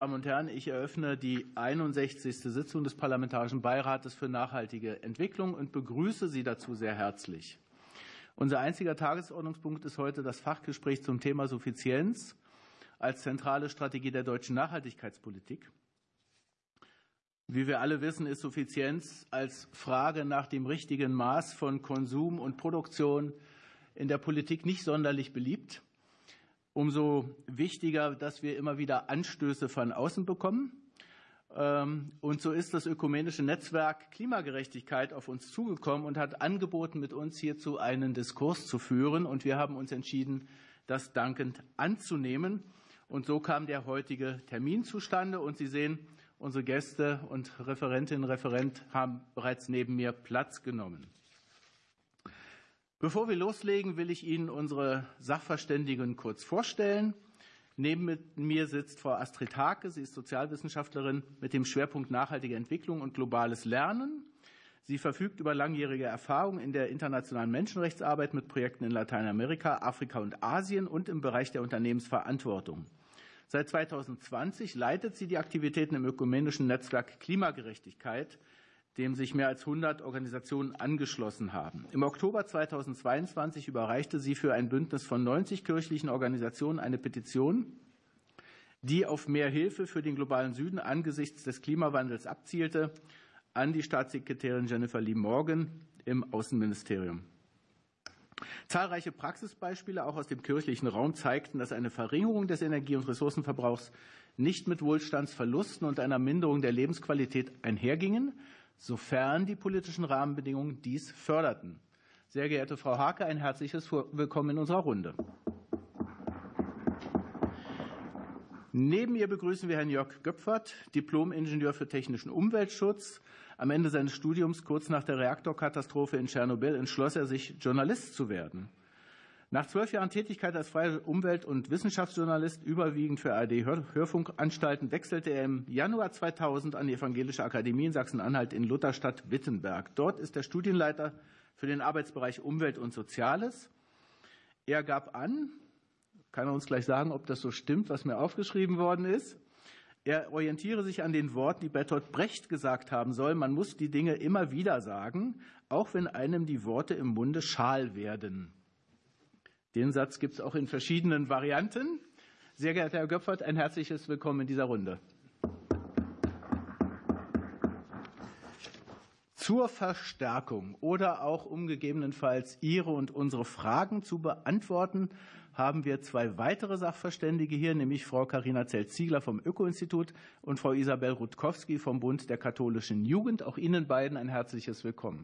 Damen und Herren, ich eröffne die 61. Sitzung des Parlamentarischen Beirates für nachhaltige Entwicklung und begrüße Sie dazu sehr herzlich. Unser einziger Tagesordnungspunkt ist heute das Fachgespräch zum Thema Suffizienz als zentrale Strategie der deutschen Nachhaltigkeitspolitik. Wie wir alle wissen, ist Suffizienz als Frage nach dem richtigen Maß von Konsum und Produktion in der Politik nicht sonderlich beliebt. Umso wichtiger, dass wir immer wieder Anstöße von außen bekommen. Und so ist das ökumenische Netzwerk Klimagerechtigkeit auf uns zugekommen und hat angeboten, mit uns hierzu einen Diskurs zu führen. Und wir haben uns entschieden, das dankend anzunehmen. Und so kam der heutige Termin zustande. Und Sie sehen, unsere Gäste und Referentinnen und Referent haben bereits neben mir Platz genommen. Bevor wir loslegen, will ich Ihnen unsere Sachverständigen kurz vorstellen. Neben mir sitzt Frau Astrid Hake. Sie ist Sozialwissenschaftlerin mit dem Schwerpunkt nachhaltige Entwicklung und globales Lernen. Sie verfügt über langjährige Erfahrung in der internationalen Menschenrechtsarbeit mit Projekten in Lateinamerika, Afrika und Asien und im Bereich der Unternehmensverantwortung. Seit 2020 leitet sie die Aktivitäten im ökumenischen Netzwerk Klimagerechtigkeit, dem sich mehr als 100 Organisationen angeschlossen haben. Im Oktober 2022 überreichte sie für ein Bündnis von 90 kirchlichen Organisationen eine Petition, die auf mehr Hilfe für den globalen Süden angesichts des Klimawandels abzielte, an die Staatssekretärin Jennifer Lee Morgan im Außenministerium. Zahlreiche Praxisbeispiele auch aus dem kirchlichen Raum zeigten, dass eine Verringerung des Energie- und Ressourcenverbrauchs nicht mit Wohlstandsverlusten und einer Minderung der Lebensqualität einhergingen, sofern die politischen Rahmenbedingungen dies förderten. Sehr geehrte Frau Hake, ein herzliches Willkommen in unserer Runde. Neben ihr begrüßen wir Herrn Jörg Göpfert, Diplom-Ingenieur für technischen Umweltschutz. Am Ende seines Studiums, kurz nach der Reaktorkatastrophe in Tschernobyl, entschloss er sich, Journalist zu werden. Nach 12 Jahren Tätigkeit als freier Umwelt- und Wissenschaftsjournalist, überwiegend für ARD-Hörfunkanstalten, wechselte er im Januar 2000 an die Evangelische Akademie in Sachsen-Anhalt in Lutherstadt-Wittenberg. Dort ist er Studienleiter für den Arbeitsbereich Umwelt und Soziales. Er gab an, kann er uns gleich sagen, ob das so stimmt, was mir aufgeschrieben worden ist. Er orientiere sich an den Worten, die Bertolt Brecht gesagt haben soll. Man muss die Dinge immer wieder sagen, auch wenn einem die Worte im Munde schal werden. Den Satz gibt es auch in verschiedenen Varianten. Sehr geehrter Herr Göpfert, ein herzliches Willkommen in dieser Runde. Zur Verstärkung oder auch um gegebenenfalls Ihre und unsere Fragen zu beantworten, haben wir zwei weitere Sachverständige hier, nämlich Frau Carina Zelt-Ziegler vom Öko-Institut und Frau Isabel Rutkowski vom Bund der katholischen Jugend. Auch Ihnen beiden ein herzliches Willkommen.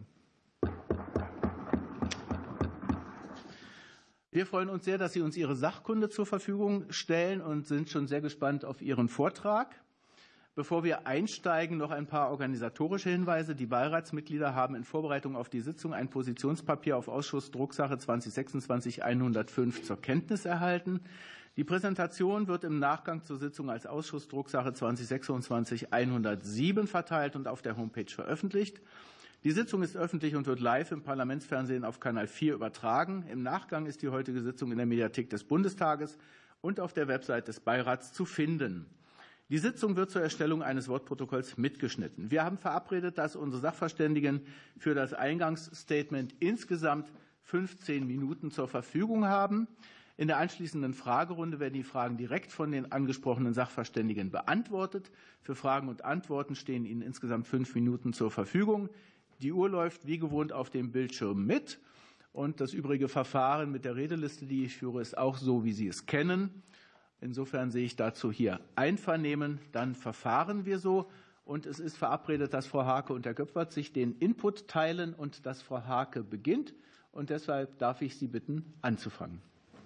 Wir freuen uns sehr, dass Sie uns Ihre Sachkunde zur Verfügung stellen und sind schon sehr gespannt auf Ihren Vortrag. Bevor wir einsteigen, noch ein paar organisatorische Hinweise. Die Beiratsmitglieder haben in Vorbereitung auf die Sitzung ein Positionspapier auf Ausschuss Drucksache 2026-105 zur Kenntnis erhalten. Die Präsentation wird im Nachgang zur Sitzung als Ausschuss Drucksache 2026-107 verteilt und auf der Homepage veröffentlicht. Die Sitzung ist öffentlich und wird live im Parlamentsfernsehen auf Kanal 4 übertragen. Im Nachgang ist die heutige Sitzung in der Mediathek des Bundestages und auf der Website des Beirats zu finden. Die Sitzung wird zur Erstellung eines Wortprotokolls mitgeschnitten. Wir haben verabredet, dass unsere Sachverständigen für das Eingangsstatement insgesamt 15 Minuten zur Verfügung haben. In der anschließenden Fragerunde werden die Fragen direkt von den angesprochenen Sachverständigen beantwortet. Für Fragen und Antworten stehen Ihnen insgesamt 5 Minuten zur Verfügung. Die Uhr läuft wie gewohnt auf dem Bildschirm mit. Und das übrige Verfahren mit der Redeliste, die ich führe, ist auch so, wie Sie es kennen. Insofern sehe ich dazu hier Einvernehmen. Dann verfahren wir so. Und es ist verabredet, dass Frau Hake und Herr Göpfert sich den Input teilen und dass Frau Hake beginnt. Und deshalb darf ich Sie bitten, anzufangen.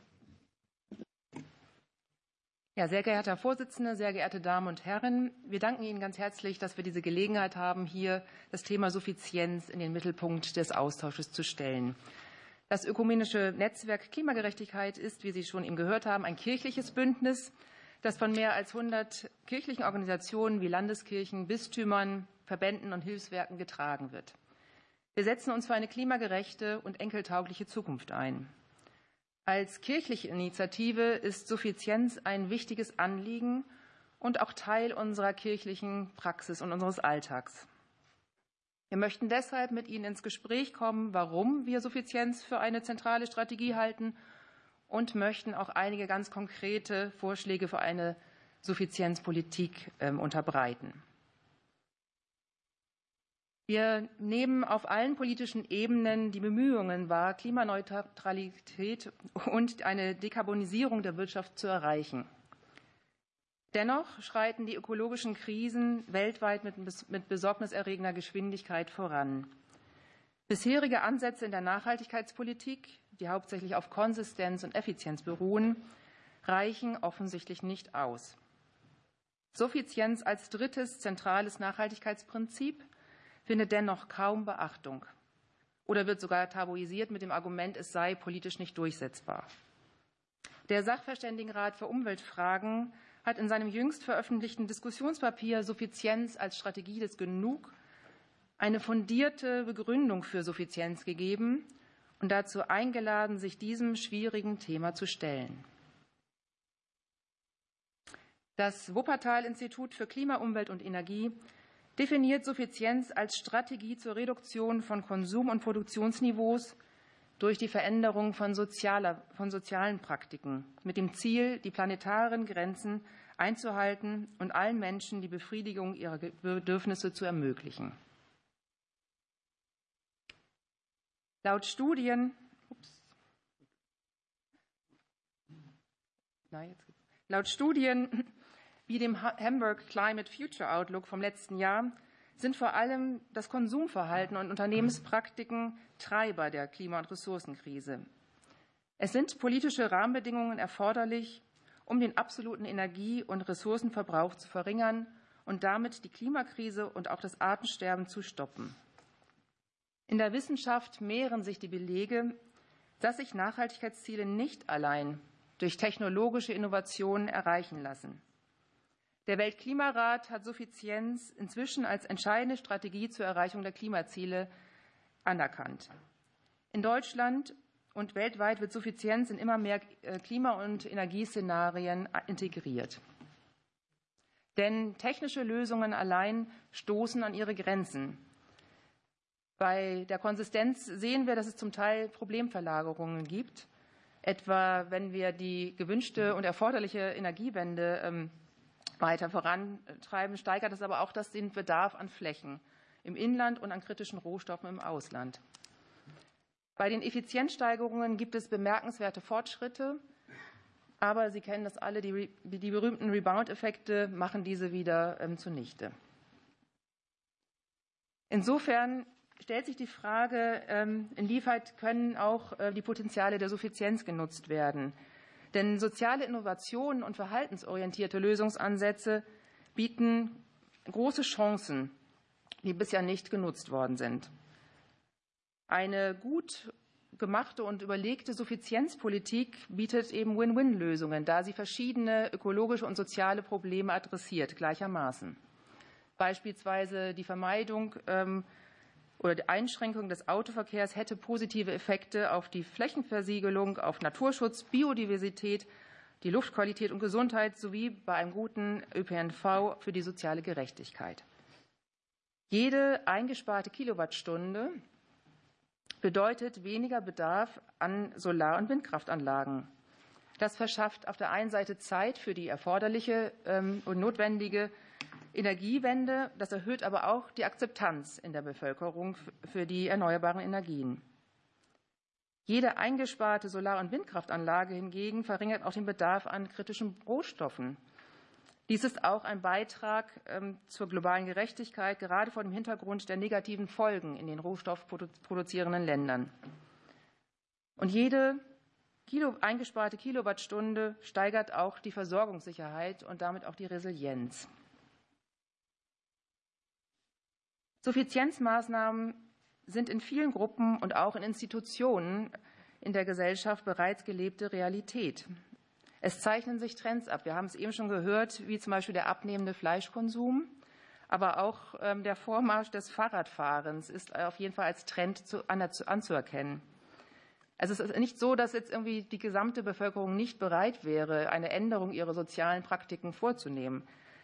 Ja, sehr geehrter Herr Vorsitzender, sehr geehrte Damen und Herren, wir danken Ihnen ganz herzlich, dass wir diese Gelegenheit haben, hier das Thema Suffizienz in den Mittelpunkt des Austausches zu stellen. Das ökumenische Netzwerk Klimagerechtigkeit ist, wie Sie schon eben gehört haben, ein kirchliches Bündnis, das von mehr als 100 kirchlichen Organisationen wie Landeskirchen, Bistümern, Verbänden und Hilfswerken getragen wird. Wir setzen uns für eine klimagerechte und enkeltaugliche Zukunft ein. Als kirchliche Initiative ist Suffizienz ein wichtiges Anliegen und auch Teil unserer kirchlichen Praxis und unseres Alltags. Wir möchten deshalb mit Ihnen ins Gespräch kommen, warum wir Suffizienz für eine zentrale Strategie halten und möchten auch einige ganz konkrete Vorschläge für eine Suffizienzpolitik unterbreiten. Wir nehmen auf allen politischen Ebenen die Bemühungen wahr, Klimaneutralität und eine Dekarbonisierung der Wirtschaft zu erreichen. Dennoch schreiten die ökologischen Krisen weltweit mit besorgniserregender Geschwindigkeit voran. Bisherige Ansätze in der Nachhaltigkeitspolitik, die hauptsächlich auf Konsistenz und Effizienz beruhen, reichen offensichtlich nicht aus. Suffizienz als drittes zentrales Nachhaltigkeitsprinzip findet dennoch kaum Beachtung oder wird sogar tabuisiert mit dem Argument, es sei politisch nicht durchsetzbar. Der Sachverständigenrat für Umweltfragen hat in seinem jüngst veröffentlichten Diskussionspapier Suffizienz als Strategie des Genug eine fundierte Begründung für Suffizienz gegeben und dazu eingeladen, sich diesem schwierigen Thema zu stellen. Das Wuppertal-Institut für Klima, Umwelt und Energie definiert Suffizienz als Strategie zur Reduktion von Konsum- und Produktionsniveaus durch die Veränderung von sozialen Praktiken mit dem Ziel, die planetaren Grenzen einzuhalten und allen Menschen die Befriedigung ihrer Bedürfnisse zu ermöglichen. Laut Studien wie dem Hamburg Climate Future Outlook vom letzten Jahr sind vor allem das Konsumverhalten und Unternehmenspraktiken Treiber der Klima- und Ressourcenkrise. Es sind politische Rahmenbedingungen erforderlich, um den absoluten Energie- und Ressourcenverbrauch zu verringern und damit die Klimakrise und auch das Artensterben zu stoppen. In der Wissenschaft mehren sich die Belege, dass sich Nachhaltigkeitsziele nicht allein durch technologische Innovationen erreichen lassen. Der Weltklimarat hat Suffizienz inzwischen als entscheidende Strategie zur Erreichung der Klimaziele anerkannt. In Deutschland und weltweit wird Suffizienz in immer mehr Klima- und Energieszenarien integriert. Denn technische Lösungen allein stoßen an ihre Grenzen. Bei der Konsistenz sehen wir, dass es zum Teil Problemverlagerungen gibt, etwa wenn wir die gewünschte und erforderliche Energiewende weiter vorantreiben, steigert es aber auch den Bedarf an Flächen im Inland und an kritischen Rohstoffen im Ausland. Bei den Effizienzsteigerungen gibt es bemerkenswerte Fortschritte, aber Sie kennen das alle, die berühmten Rebound-Effekte machen diese wieder zunichte. Insofern stellt sich die Frage, inwieweit können auch die Potenziale der Suffizienz genutzt werden. Denn soziale Innovationen und verhaltensorientierte Lösungsansätze bieten große Chancen, die bisher nicht genutzt worden sind. Eine gut gemachte und überlegte Suffizienzpolitik bietet eben Win-Win-Lösungen, da sie verschiedene ökologische und soziale Probleme adressiert, gleichermaßen. Beispielsweise die Vermeidung oder die Einschränkung des Autoverkehrs hätte positive Effekte auf die Flächenversiegelung, auf Naturschutz, Biodiversität, die Luftqualität und Gesundheit sowie bei einem guten ÖPNV für die soziale Gerechtigkeit. Jede eingesparte Kilowattstunde bedeutet weniger Bedarf an Solar- und Windkraftanlagen. Das verschafft auf der einen Seite Zeit für die erforderliche und notwendige Energiewende, das erhöht aber auch die Akzeptanz in der Bevölkerung für die erneuerbaren Energien. Jede eingesparte Solar- und Windkraftanlage hingegen verringert auch den Bedarf an kritischen Rohstoffen. Dies ist auch ein Beitrag zur globalen Gerechtigkeit, gerade vor dem Hintergrund der negativen Folgen in den rohstoffproduzierenden Ländern. Und jede eingesparte Kilowattstunde steigert auch die Versorgungssicherheit und damit auch die Resilienz. Suffizienzmaßnahmen sind in vielen Gruppen und auch in Institutionen in der Gesellschaft bereits gelebte Realität. Es zeichnen sich Trends ab. Wir haben es eben schon gehört, wie zum Beispiel der abnehmende Fleischkonsum, aber auch der Vormarsch des Fahrradfahrens ist auf jeden Fall als Trend anzuerkennen. Also es ist nicht so, dass jetzt irgendwie die gesamte Bevölkerung nicht bereit wäre, eine Änderung ihrer sozialen Praktiken vorzunehmen.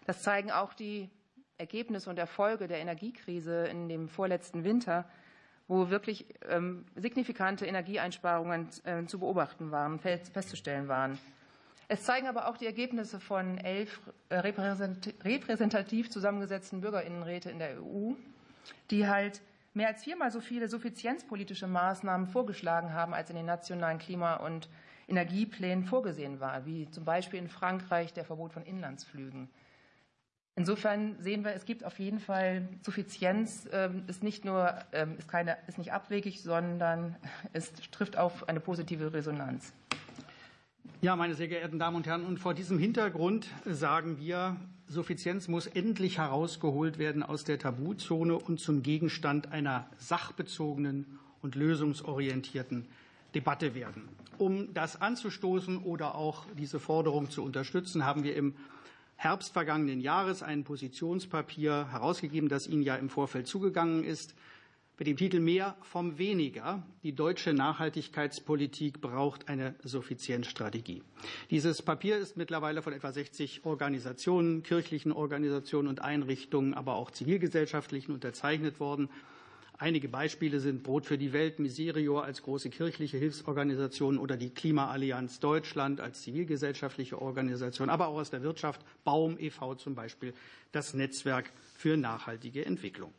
Das zeigen auch die Ergebnisse und Erfolge der Energiekrise in dem vorletzten Winter, wo wirklich signifikante Energieeinsparungen zu beobachten waren, festzustellen waren. Es zeigen aber auch die Ergebnisse von 11 repräsentativ zusammengesetzten Bürgerinnenräte in der EU, die halt mehr als 4-mal so viele suffizienzpolitische Maßnahmen vorgeschlagen haben, als in den nationalen Klima- und Energieplänen vorgesehen war, wie zum Beispiel in Frankreich der Verbot von Inlandsflügen. Insofern sehen wir, es gibt auf jeden Fall Suffizienz, ist nicht abwegig, sondern es trifft auf eine positive Resonanz. Ja, meine sehr geehrten Damen und Herren, und vor diesem Hintergrund sagen wir, Suffizienz muss endlich herausgeholt werden aus der Tabuzone und zum Gegenstand einer sachbezogenen und lösungsorientierten Debatte werden. Um das anzustoßen oder auch diese Forderung zu unterstützen, haben wir im Herbst vergangenen Jahres ein Positionspapier herausgegeben, das Ihnen ja im Vorfeld zugegangen ist, mit dem Titel Mehr vom Weniger. Die deutsche Nachhaltigkeitspolitik braucht eine Suffizienzstrategie. Dieses Papier ist mittlerweile von etwa 60 Organisationen, kirchlichen Organisationen und Einrichtungen, aber auch zivilgesellschaftlichen unterzeichnet worden. Einige Beispiele sind Brot für die Welt, Miserior als große kirchliche Hilfsorganisation oder die Klimaallianz Deutschland als zivilgesellschaftliche Organisation, aber auch aus der Wirtschaft, Baum e.V. zum Beispiel, das Netzwerk für nachhaltige Entwicklung.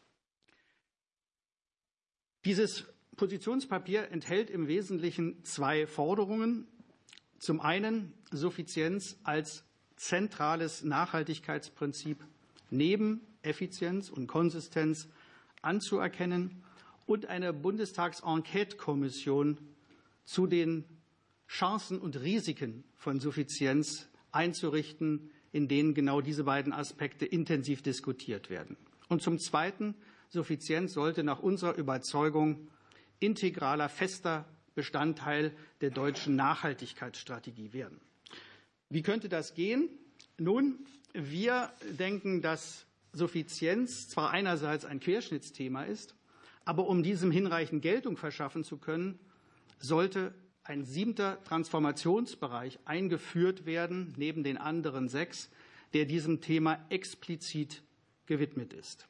Dieses Positionspapier enthält im Wesentlichen 2 Forderungen. Zum einen Suffizienz als zentrales Nachhaltigkeitsprinzip neben Effizienz und Konsistenz anzuerkennen und eine Bundestags-Enquete-Kommission zu den Chancen und Risiken von Suffizienz einzurichten, in denen genau diese beiden Aspekte intensiv diskutiert werden. Und zum Zweiten, Suffizienz sollte nach unserer Überzeugung integraler, fester Bestandteil der deutschen Nachhaltigkeitsstrategie werden. Wie könnte das gehen? Nun, wir denken, dass Suffizienz zwar einerseits ein Querschnittsthema ist, aber um diesem hinreichend Geltung verschaffen zu können, sollte ein 7. Transformationsbereich eingeführt werden, neben den anderen 6, der diesem Thema explizit gewidmet ist.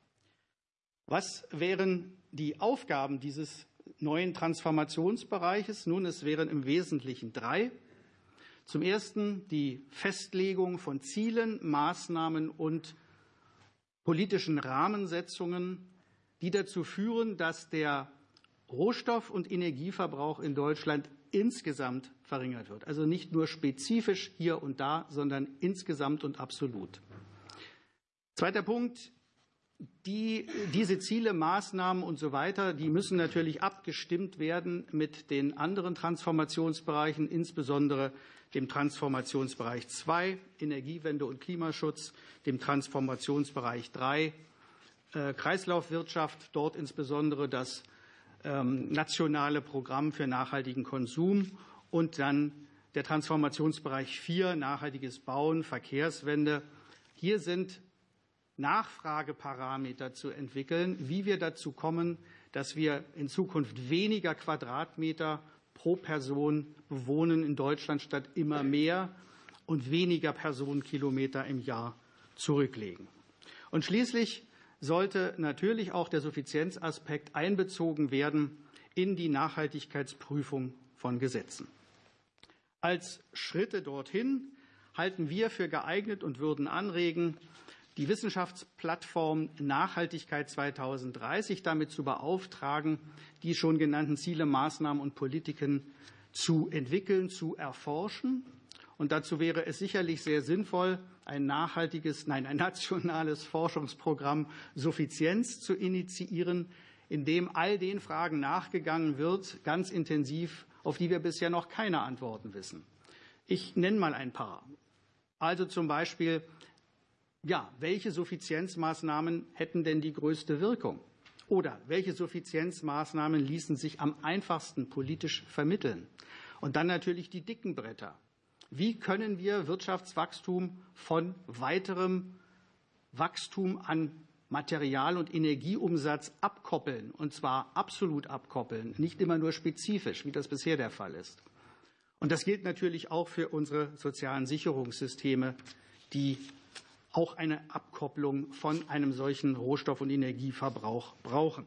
Was wären die Aufgaben dieses neuen Transformationsbereiches? Nun, es wären im Wesentlichen 3. Zum Ersten die Festlegung von Zielen, Maßnahmen und politischen Rahmensetzungen, die dazu führen, dass der Rohstoff- und Energieverbrauch in Deutschland insgesamt verringert wird. Also nicht nur spezifisch hier und da, sondern insgesamt und absolut. Zweiter Punkt. Diese Ziele, Maßnahmen und so weiter, die müssen natürlich abgestimmt werden mit den anderen Transformationsbereichen, insbesondere dem Transformationsbereich 2, Energiewende und Klimaschutz, dem Transformationsbereich 3, Kreislaufwirtschaft, dort insbesondere das nationale Programm für nachhaltigen Konsum und dann der Transformationsbereich 4, nachhaltiges Bauen, Verkehrswende. Hier sind Nachfrageparameter zu entwickeln, wie wir dazu kommen, dass wir in Zukunft weniger Quadratmeter pro Person bewohnen in Deutschland statt immer mehr und weniger Personenkilometer im Jahr zurücklegen. Und schließlich sollte natürlich auch der Suffizienzaspekt einbezogen werden in die Nachhaltigkeitsprüfung von Gesetzen. Als Schritte dorthin halten wir für geeignet und würden anregen, die Wissenschaftsplattform Nachhaltigkeit 2030 damit zu beauftragen, die schon genannten Ziele, Maßnahmen und Politiken zu entwickeln, zu erforschen. Und dazu wäre es sicherlich sehr sinnvoll, ein nationales Forschungsprogramm Suffizienz zu initiieren, in dem all den Fragen nachgegangen wird, ganz intensiv, auf die wir bisher noch keine Antworten wissen. Ich nenne mal ein paar. Also zum Beispiel, welche Suffizienzmaßnahmen hätten denn die größte Wirkung? Oder welche Suffizienzmaßnahmen ließen sich am einfachsten politisch vermitteln? Und dann natürlich die dicken Bretter. Wie können wir Wirtschaftswachstum von weiterem Wachstum an Material- und Energieumsatz abkoppeln, und zwar absolut abkoppeln, nicht immer nur spezifisch, wie das bisher der Fall ist? Und das gilt natürlich auch für unsere sozialen Sicherungssysteme, die auch eine Abkopplung von einem solchen Rohstoff- und Energieverbrauch brauchen.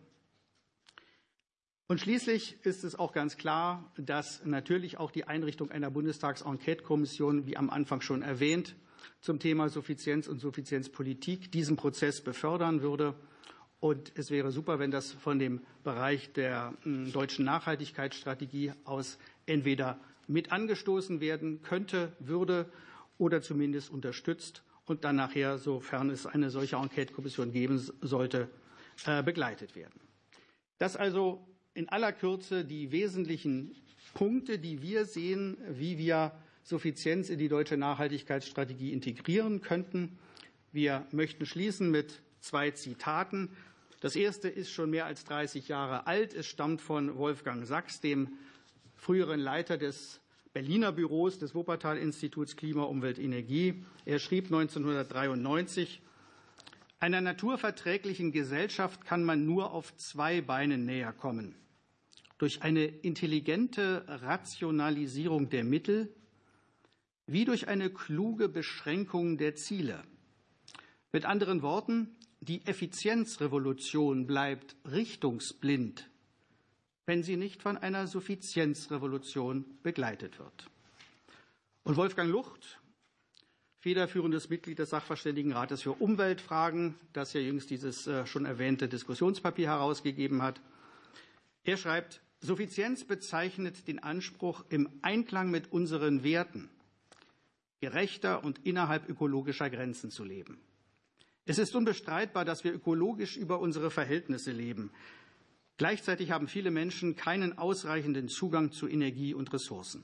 Und schließlich ist es auch ganz klar, dass natürlich auch die Einrichtung einer Bundestags-Enquete-Kommission, wie am Anfang schon erwähnt, zum Thema Suffizienz und Suffizienzpolitik diesen Prozess befördern würde. Und es wäre super, wenn das von dem Bereich der deutschen Nachhaltigkeitsstrategie aus entweder mit angestoßen werden könnte, würde oder zumindest unterstützt und dann nachher, sofern es eine solche Enquete-Kommission geben sollte, begleitet werden. Das also in aller Kürze die wesentlichen Punkte, die wir sehen, wie wir Suffizienz in die deutsche Nachhaltigkeitsstrategie integrieren könnten. Wir möchten schließen mit 2 Zitaten. Das erste ist schon mehr als 30 Jahre alt. Es stammt von Wolfgang Sachs, dem früheren Leiter des Berliner Büros des Wuppertal-Instituts Klima, Umwelt, Energie. Er schrieb 1993, einer naturverträglichen Gesellschaft kann man nur auf 2 Beinen näher kommen. Durch eine intelligente Rationalisierung der Mittel wie durch eine kluge Beschränkung der Ziele. Mit anderen Worten, die Effizienzrevolution bleibt richtungsblind, wenn sie nicht von einer Suffizienzrevolution begleitet wird. Und Wolfgang Lucht, federführendes Mitglied des Sachverständigenrates für Umweltfragen, das ja jüngst dieses schon erwähnte Diskussionspapier herausgegeben hat, er schreibt, Suffizienz bezeichnet den Anspruch, im Einklang mit unseren Werten gerechter und innerhalb ökologischer Grenzen zu leben. Es ist unbestreitbar, dass wir ökologisch über unsere Verhältnisse leben. Gleichzeitig haben viele Menschen keinen ausreichenden Zugang zu Energie und Ressourcen.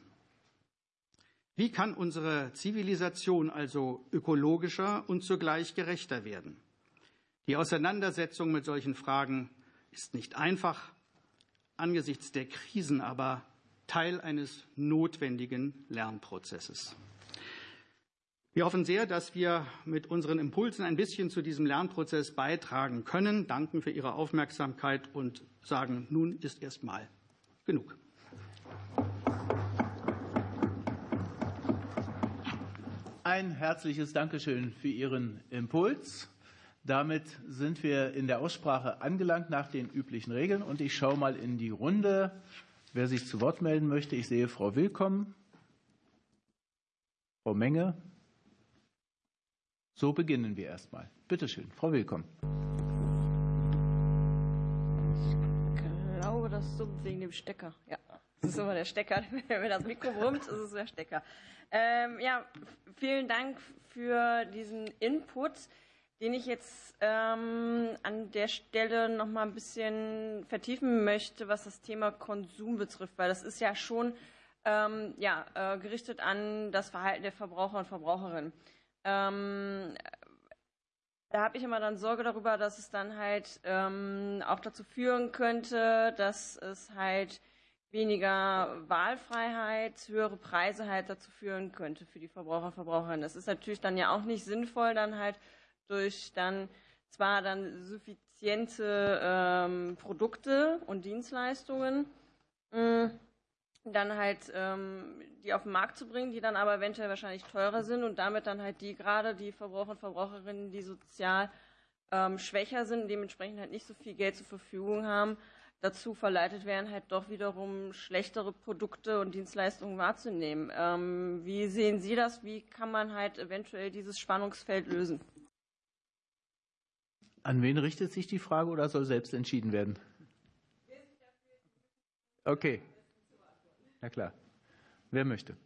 Wie kann unsere Zivilisation also ökologischer und zugleich gerechter werden? Die Auseinandersetzung mit solchen Fragen ist nicht einfach, angesichts der Krisen aber Teil eines notwendigen Lernprozesses. Wir hoffen sehr, dass wir mit unseren Impulsen ein bisschen zu diesem Lernprozess beitragen können. Danken für Ihre Aufmerksamkeit und sagen, nun ist erst mal genug. Ein herzliches Dankeschön für Ihren Impuls. Damit sind wir in der Aussprache angelangt nach den üblichen Regeln. Und ich schaue mal in die Runde, wer sich zu Wort melden möchte. Ich sehe Frau Willkomm, Frau Menge. So beginnen wir erst mal. Bitte schön, Frau Willkomm. Ich glaube, das summt wegen dem Stecker. Ja, das ist immer der Stecker. Wenn das Mikro brummt, ist es der Stecker. Ja, vielen Dank für diesen Input, den ich jetzt an der Stelle noch mal ein bisschen vertiefen möchte, was das Thema Konsum betrifft, weil das ist ja schon gerichtet an das Verhalten der Verbraucher und Verbraucherinnen. Da habe ich immer dann Sorge darüber, dass es dann halt auch dazu führen könnte, dass es halt weniger Wahlfreiheit, höhere Preise halt dazu führen könnte für die Verbraucher und Verbraucherinnen. Das ist natürlich dann ja auch nicht sinnvoll, dann halt durch dann zwar dann suffiziente Produkte und Dienstleistungen dann halt die auf den Markt zu bringen, die dann aber eventuell wahrscheinlich teurer sind und damit dann halt die Verbraucher und Verbraucherinnen, die sozial schwächer sind, dementsprechend halt nicht so viel Geld zur Verfügung haben, dazu verleitet werden, halt doch wiederum schlechtere Produkte und Dienstleistungen wahrzunehmen. Wie sehen Sie das? Wie kann man halt eventuell dieses Spannungsfeld lösen? An wen richtet sich die Frage oder soll selbst entschieden werden? Okay. Na klar. Wer möchte?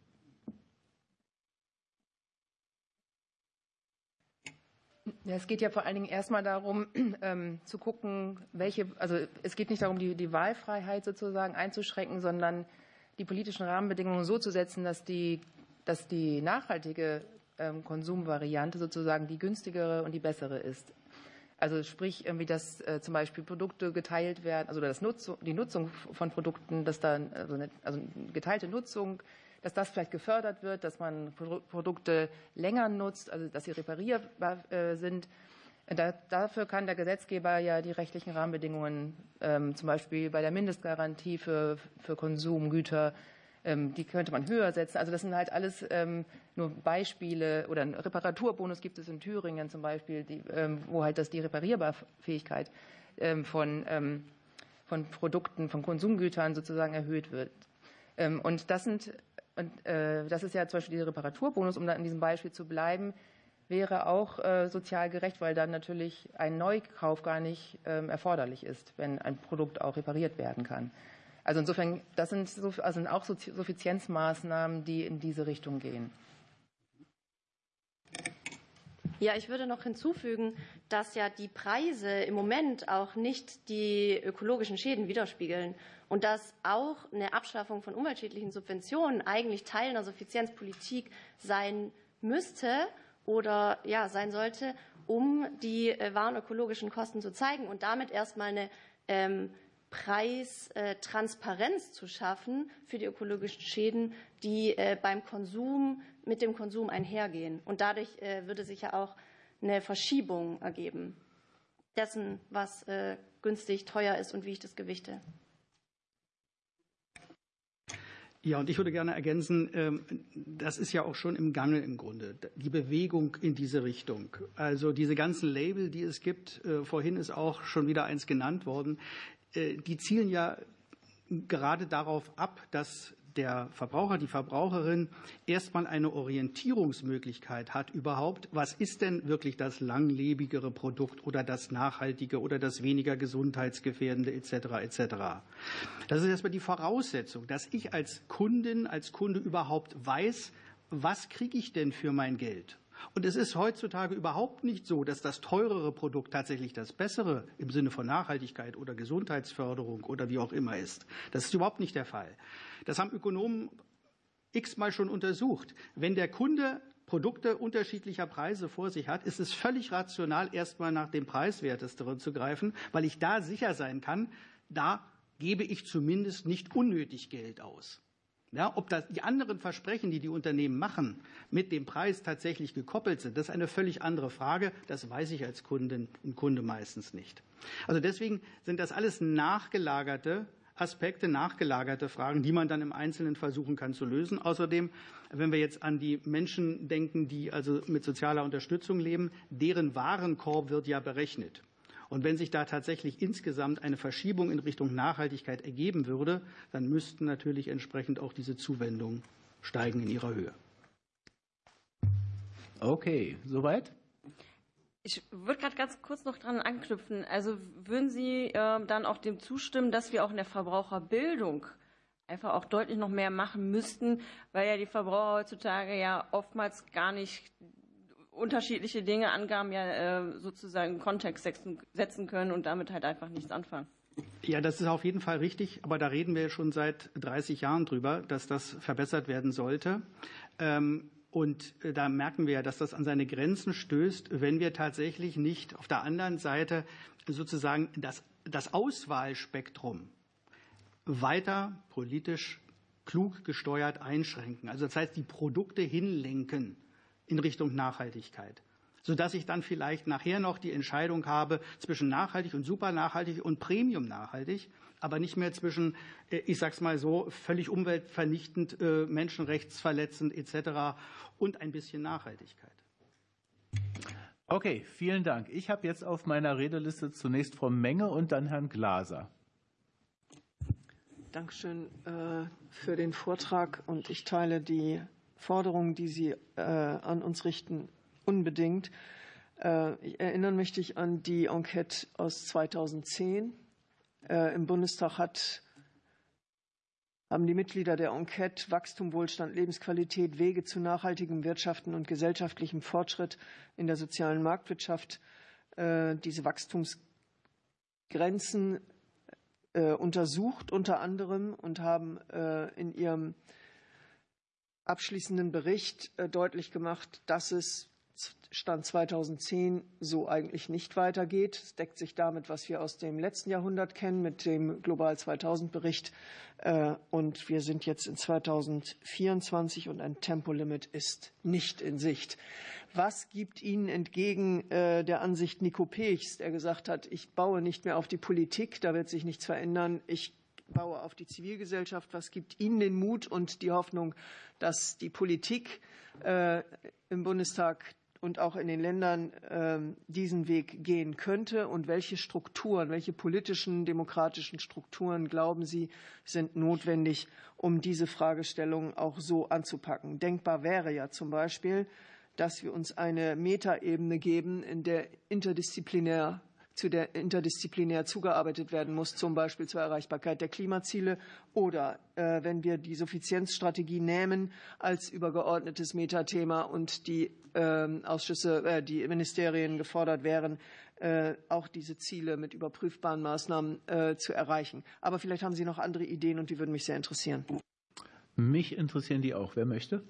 Ja, es geht ja vor allen Dingen erstmal darum, zu gucken, also es geht nicht darum, die Wahlfreiheit sozusagen einzuschränken, sondern die politischen Rahmenbedingungen so zu setzen, dass die nachhaltige Konsumvariante sozusagen die günstigere und die bessere ist. Also sprich, irgendwie, dass zum Beispiel Produkte geteilt werden, also die Nutzung von Produkten, dass dann also geteilte Nutzung, dass das vielleicht gefördert wird, dass man Produkte länger nutzt, also dass sie reparierbar sind. Dafür kann der Gesetzgeber ja die rechtlichen Rahmenbedingungen zum Beispiel bei der Mindestgarantie für Konsumgüter Die könnte man höher setzen. Also das sind halt alles nur Beispiele. Oder einen Reparaturbonus gibt es in Thüringen zum Beispiel, wo halt die Reparierbarfähigkeit von Produkten, von Konsumgütern sozusagen erhöht wird. Und das ist ja zum Beispiel dieser Reparaturbonus, um da in diesem Beispiel zu bleiben, wäre auch sozial gerecht, weil dann natürlich ein Neukauf gar nicht erforderlich ist, wenn ein Produkt auch repariert werden kann. Also insofern, das sind auch Suffizienzmaßnahmen, die in diese Richtung gehen. Ja, ich würde noch hinzufügen, dass ja die Preise im Moment auch nicht die ökologischen Schäden widerspiegeln und dass auch eine Abschaffung von umweltschädlichen Subventionen eigentlich Teil einer Suffizienzpolitik sein müsste oder ja, sein sollte, um die wahren ökologischen Kosten zu zeigen und damit erstmal eine Preistransparenz zu schaffen für die ökologischen Schäden, die mit dem Konsum einhergehen. Und dadurch würde sich ja auch eine Verschiebung ergeben dessen, was günstig, teuer ist und wie ich das gewichte. Ja, und ich würde gerne ergänzen, das ist ja auch schon im Gange im Grunde, die Bewegung in diese Richtung. Also diese ganzen Label, die es gibt, vorhin ist auch schon wieder eins genannt worden, die zielen ja gerade darauf ab, dass der Verbraucher, die Verbraucherin erstmal eine Orientierungsmöglichkeit hat überhaupt, was ist denn wirklich das langlebigere Produkt oder das nachhaltige oder das weniger gesundheitsgefährdende etc. etc. Das ist erstmal die Voraussetzung, dass ich als Kundin, als Kunde überhaupt weiß, was kriege ich denn für mein Geld? Und es ist heutzutage überhaupt nicht so, dass das teurere Produkt tatsächlich das bessere im Sinne von Nachhaltigkeit oder Gesundheitsförderung oder wie auch immer ist. Das ist überhaupt nicht der Fall. Das haben Ökonomen x-mal schon untersucht. Wenn der Kunde Produkte unterschiedlicher Preise vor sich hat, ist es völlig rational, erstmal nach dem Preiswertesteren zu greifen, weil ich da sicher sein kann, da gebe ich zumindest nicht unnötig Geld aus. Ja, ob das die anderen Versprechen, die die Unternehmen machen, mit dem Preis tatsächlich gekoppelt sind, das ist eine völlig andere Frage. Das weiß ich als Kundin und Kunde meistens nicht. Also deswegen sind das alles nachgelagerte Aspekte, nachgelagerte Fragen, die man dann im Einzelnen versuchen kann zu lösen. Außerdem, wenn wir jetzt an die Menschen denken, die also mit sozialer Unterstützung leben, deren Warenkorb wird ja berechnet. Und wenn sich da tatsächlich insgesamt eine Verschiebung in Richtung Nachhaltigkeit ergeben würde, dann müssten natürlich entsprechend auch diese Zuwendungen steigen in ihrer Höhe. Okay, soweit? Ich würde gerade ganz kurz noch dran anknüpfen. Also würden Sie dann auch dem zustimmen, dass wir auch in der Verbraucherbildung einfach auch deutlich noch mehr machen müssten, weil ja die Verbraucher heutzutage ja oftmals gar nicht unterschiedliche Dinge, Angaben ja sozusagen in Kontext setzen können und damit halt einfach nichts anfangen. Ja, das ist auf jeden Fall richtig, aber da reden wir schon seit 30 Jahren drüber, dass das verbessert werden sollte. Und da merken wir ja, dass das an seine Grenzen stößt, wenn wir tatsächlich nicht auf der anderen Seite sozusagen das Auswahlspektrum weiter politisch klug gesteuert einschränken. Also das heißt, die Produkte hinlenken in Richtung Nachhaltigkeit, sodass ich dann vielleicht nachher noch die Entscheidung habe zwischen nachhaltig und supernachhaltig und Premium nachhaltig, aber nicht mehr zwischen, ich sag's mal so, völlig umweltvernichtend, menschenrechtsverletzend etc. und ein bisschen Nachhaltigkeit. Okay, vielen Dank. Ich habe jetzt auf meiner Redeliste zunächst Frau Menge und dann Herrn Glaser. Dankeschön für den Vortrag und ich teile die Forderungen, die Sie an uns richten, unbedingt. Erinnern möchte ich an die Enquete aus 2010. Im Bundestag haben die Mitglieder der Enquete Wachstum, Wohlstand, Lebensqualität, Wege zu nachhaltigem Wirtschaften und gesellschaftlichem Fortschritt in der sozialen Marktwirtschaft diese Wachstumsgrenzen untersucht unter anderem und haben in ihrem abschließenden Bericht deutlich gemacht, dass es Stand 2010 so eigentlich nicht weitergeht. Es deckt sich damit, was wir aus dem letzten Jahrhundert kennen, mit dem Global 2000-Bericht. Und wir sind jetzt in 2024 und ein Tempolimit ist nicht in Sicht. Was gibt Ihnen entgegen der Ansicht Nico Pechs, der gesagt hat, ich baue nicht mehr auf die Politik, da wird sich nichts verändern, ich baue auf die Zivilgesellschaft. Was gibt Ihnen den Mut und die Hoffnung, dass die Politik im Bundestag und auch in den Ländern diesen Weg gehen könnte? Und welche Strukturen, welche politischen, demokratischen Strukturen, glauben Sie, sind notwendig, um diese Fragestellung auch so anzupacken? Denkbar wäre ja zum Beispiel, dass wir uns eine Metaebene geben, in der zu der interdisziplinär zugearbeitet werden muss, zum Beispiel zur Erreichbarkeit der Klimaziele. Oder wenn wir die Suffizienzstrategie nehmen als übergeordnetes Metathema und die Ausschüsse, die Ministerien gefordert wären, auch diese Ziele mit überprüfbaren Maßnahmen zu erreichen. Aber vielleicht haben Sie noch andere Ideen und die würden mich sehr interessieren. Mich interessieren die auch. Wer möchte?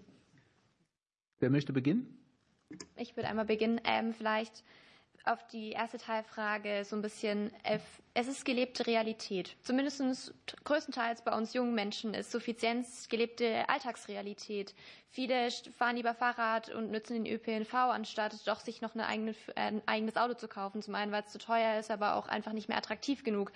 Wer möchte beginnen? Ich würde einmal beginnen. Vielleicht auf die erste Teilfrage so ein bisschen, es ist gelebte Realität. Zumindest größtenteils bei uns jungen Menschen ist Suffizienz gelebte Alltagsrealität. Viele fahren lieber Fahrrad und nutzen den ÖPNV, anstatt doch sich noch ein eigenes Auto zu kaufen. Zum einen, weil es zu teuer ist, aber auch einfach nicht mehr attraktiv genug.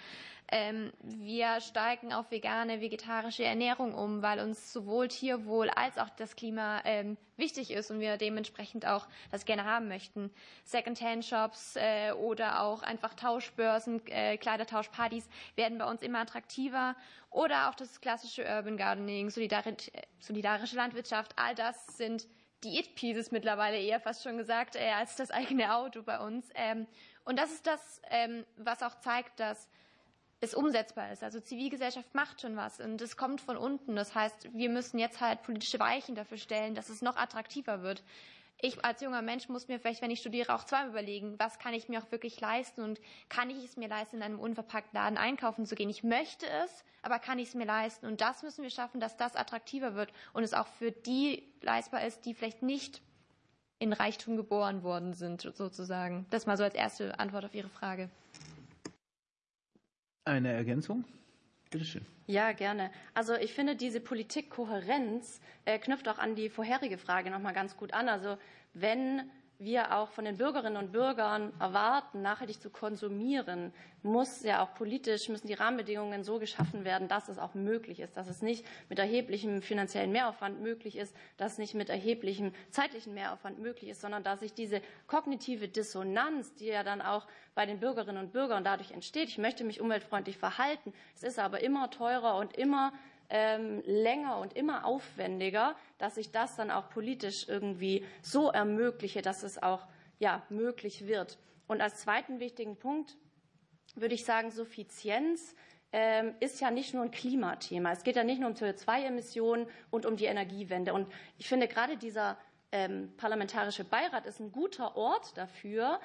Wir steigen auf vegane, vegetarische Ernährung um, weil uns sowohl Tierwohl als auch das Klima wichtig ist und wir dementsprechend auch das gerne haben möchten. Secondhand-Shops oder auch einfach Tauschbörsen, Kleidertauschpartys werden bei uns immer attraktiver. Oder auch das klassische Urban Gardening, solidarische Landwirtschaft, all das sind die It-Pieces mittlerweile eher fast schon gesagt, als das eigene Auto bei uns. Und das ist das, was auch zeigt, dass es umsetzbar ist. Also Zivilgesellschaft macht schon was und es kommt von unten. Das heißt, wir müssen jetzt halt politische Weichen dafür stellen, dass es noch attraktiver wird. Ich als junger Mensch muss mir vielleicht, wenn ich studiere, auch zweimal überlegen, was kann ich mir auch wirklich leisten und kann ich es mir leisten, in einem unverpackten Laden einkaufen zu gehen. Ich möchte es, aber kann ich es mir leisten? Und das müssen wir schaffen, dass das attraktiver wird und es auch für die leistbar ist, die vielleicht nicht in Reichtum geboren worden sind, sozusagen. Das mal so als erste Antwort auf Ihre Frage. Eine Ergänzung? Bitte schön. Ja, gerne. Also ich finde, diese Politikkohärenz knüpft auch an die vorherige Frage noch mal ganz gut an. Also wenn wir auch von den Bürgerinnen und Bürgern erwarten, nachhaltig zu konsumieren, müssen die Rahmenbedingungen so geschaffen werden, dass es auch möglich ist, dass es nicht mit erheblichem finanziellen Mehraufwand möglich ist, dass es nicht mit erheblichem zeitlichen Mehraufwand möglich ist, sondern dass sich diese kognitive Dissonanz, die ja dann auch bei den Bürgerinnen und Bürgern dadurch entsteht, ich möchte mich umweltfreundlich verhalten, es ist aber immer teurer und immer länger und immer aufwendiger, dass ich das dann auch politisch irgendwie so ermögliche, dass es auch möglich wird. Und als zweiten wichtigen Punkt würde ich sagen, Suffizienz ist ja nicht nur ein Klimathema. Es geht ja nicht nur um CO2-Emissionen und um die Energiewende. Und ich finde, gerade dieser Parlamentarische Beirat ist ein guter Ort dafür,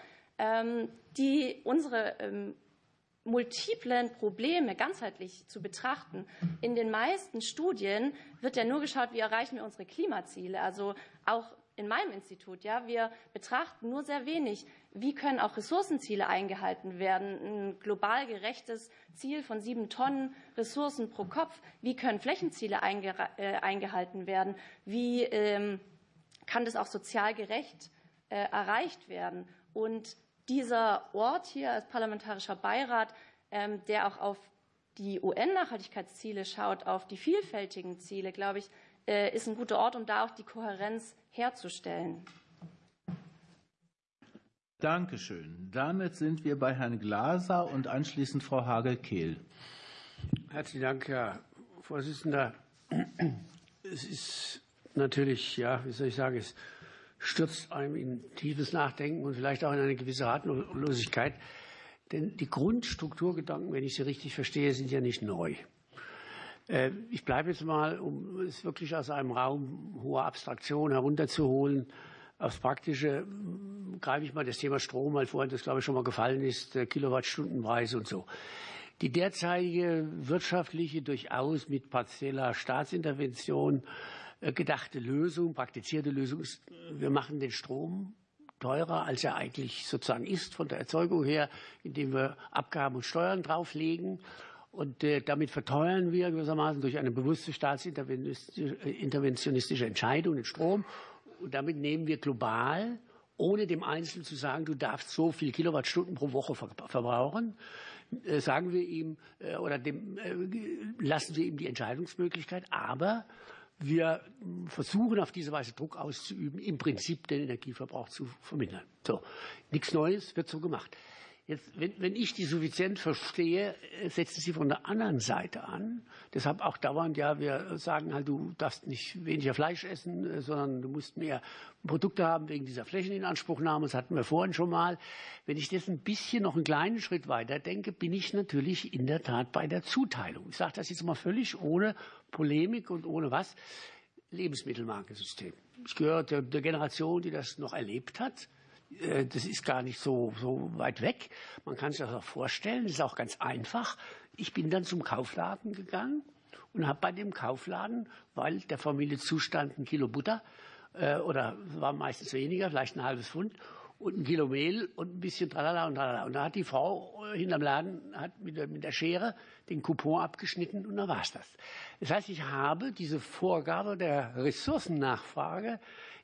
unsere multiplen Probleme ganzheitlich zu betrachten. In den meisten Studien wird ja nur geschaut, wie erreichen wir unsere Klimaziele. Also auch in meinem Institut, wir betrachten nur sehr wenig, wie können auch Ressourcenziele eingehalten werden. Ein global gerechtes Ziel von 7 Tonnen Ressourcen pro Kopf. Wie können Flächenziele eingehalten werden? Wie kann das auch sozial gerecht erreicht werden? Und dieser Ort hier als Parlamentarischer Beirat, der auch auf die UN-Nachhaltigkeitsziele schaut, auf die vielfältigen Ziele, glaube ich, ist ein guter Ort, um da auch die Kohärenz herzustellen. Dankeschön. Damit sind wir bei Herrn Glaser und anschließend Frau Hagel-Kehl. Herzlichen Dank, Herr Vorsitzender. Es ist natürlich, wie soll ich sagen, es stürzt einem in tiefes Nachdenken und vielleicht auch in eine gewisse Ratlosigkeit. Denn die Grundstrukturgedanken, wenn ich sie richtig verstehe, sind ja nicht neu. Ich bleibe jetzt mal, um es wirklich aus einem Raum hoher Abstraktion herunterzuholen, aufs Praktische greife ich mal das Thema Strom, weil vorhin das, glaube ich, schon mal gefallen ist, Kilowattstundenpreis und so. Die derzeitige wirtschaftliche, durchaus mit partieller Staatsintervention gedachte Lösung, praktizierte Lösung ist, wir machen den Strom teurer, als er eigentlich sozusagen ist von der Erzeugung her, indem wir Abgaben und Steuern drauflegen. Und damit verteuern wir gewissermaßen durch eine bewusste staatsinterventionistische Entscheidung den Strom. Und damit nehmen wir global ohne dem Einzelnen zu sagen, du darfst so viel Kilowattstunden pro Woche verbrauchen, sagen wir ihm oder lassen wir ihm die Entscheidungsmöglichkeit, aber wir versuchen auf diese Weise Druck auszuüben, im Prinzip den Energieverbrauch zu vermindern. So, nichts Neues wird so gemacht. Jetzt, wenn ich die Suffizienz verstehe, setzen Sie von der anderen Seite an. Deshalb auch dauernd, ja, wir sagen halt, du darfst nicht weniger Fleisch essen, sondern du musst mehr Produkte haben wegen dieser Flächeninanspruchnahme. Das hatten wir vorhin schon mal. Wenn ich das ein bisschen noch einen kleinen Schritt weiter denke, bin ich natürlich in der Tat bei der Zuteilung. Ich sage das jetzt mal völlig ohne Polemik und ohne was. Lebensmittelmarkensystem. Ich gehöre der Generation, die das noch erlebt hat. Das ist gar nicht so weit weg. Man kann sich das auch vorstellen. Das ist auch ganz einfach. Ich bin dann zum Kaufladen gegangen und habe bei dem Kaufladen, weil der Familie zustand, 1 Kilo Butter oder war meistens weniger, vielleicht ein halbes Pfund und 1 Kilo Mehl und ein bisschen tralala und tralala. Und da hat die Frau hinterm Laden hat mit der Schere den Coupon abgeschnitten und dann war es das. Das heißt, ich habe diese Vorgabe der Ressourcennachfrage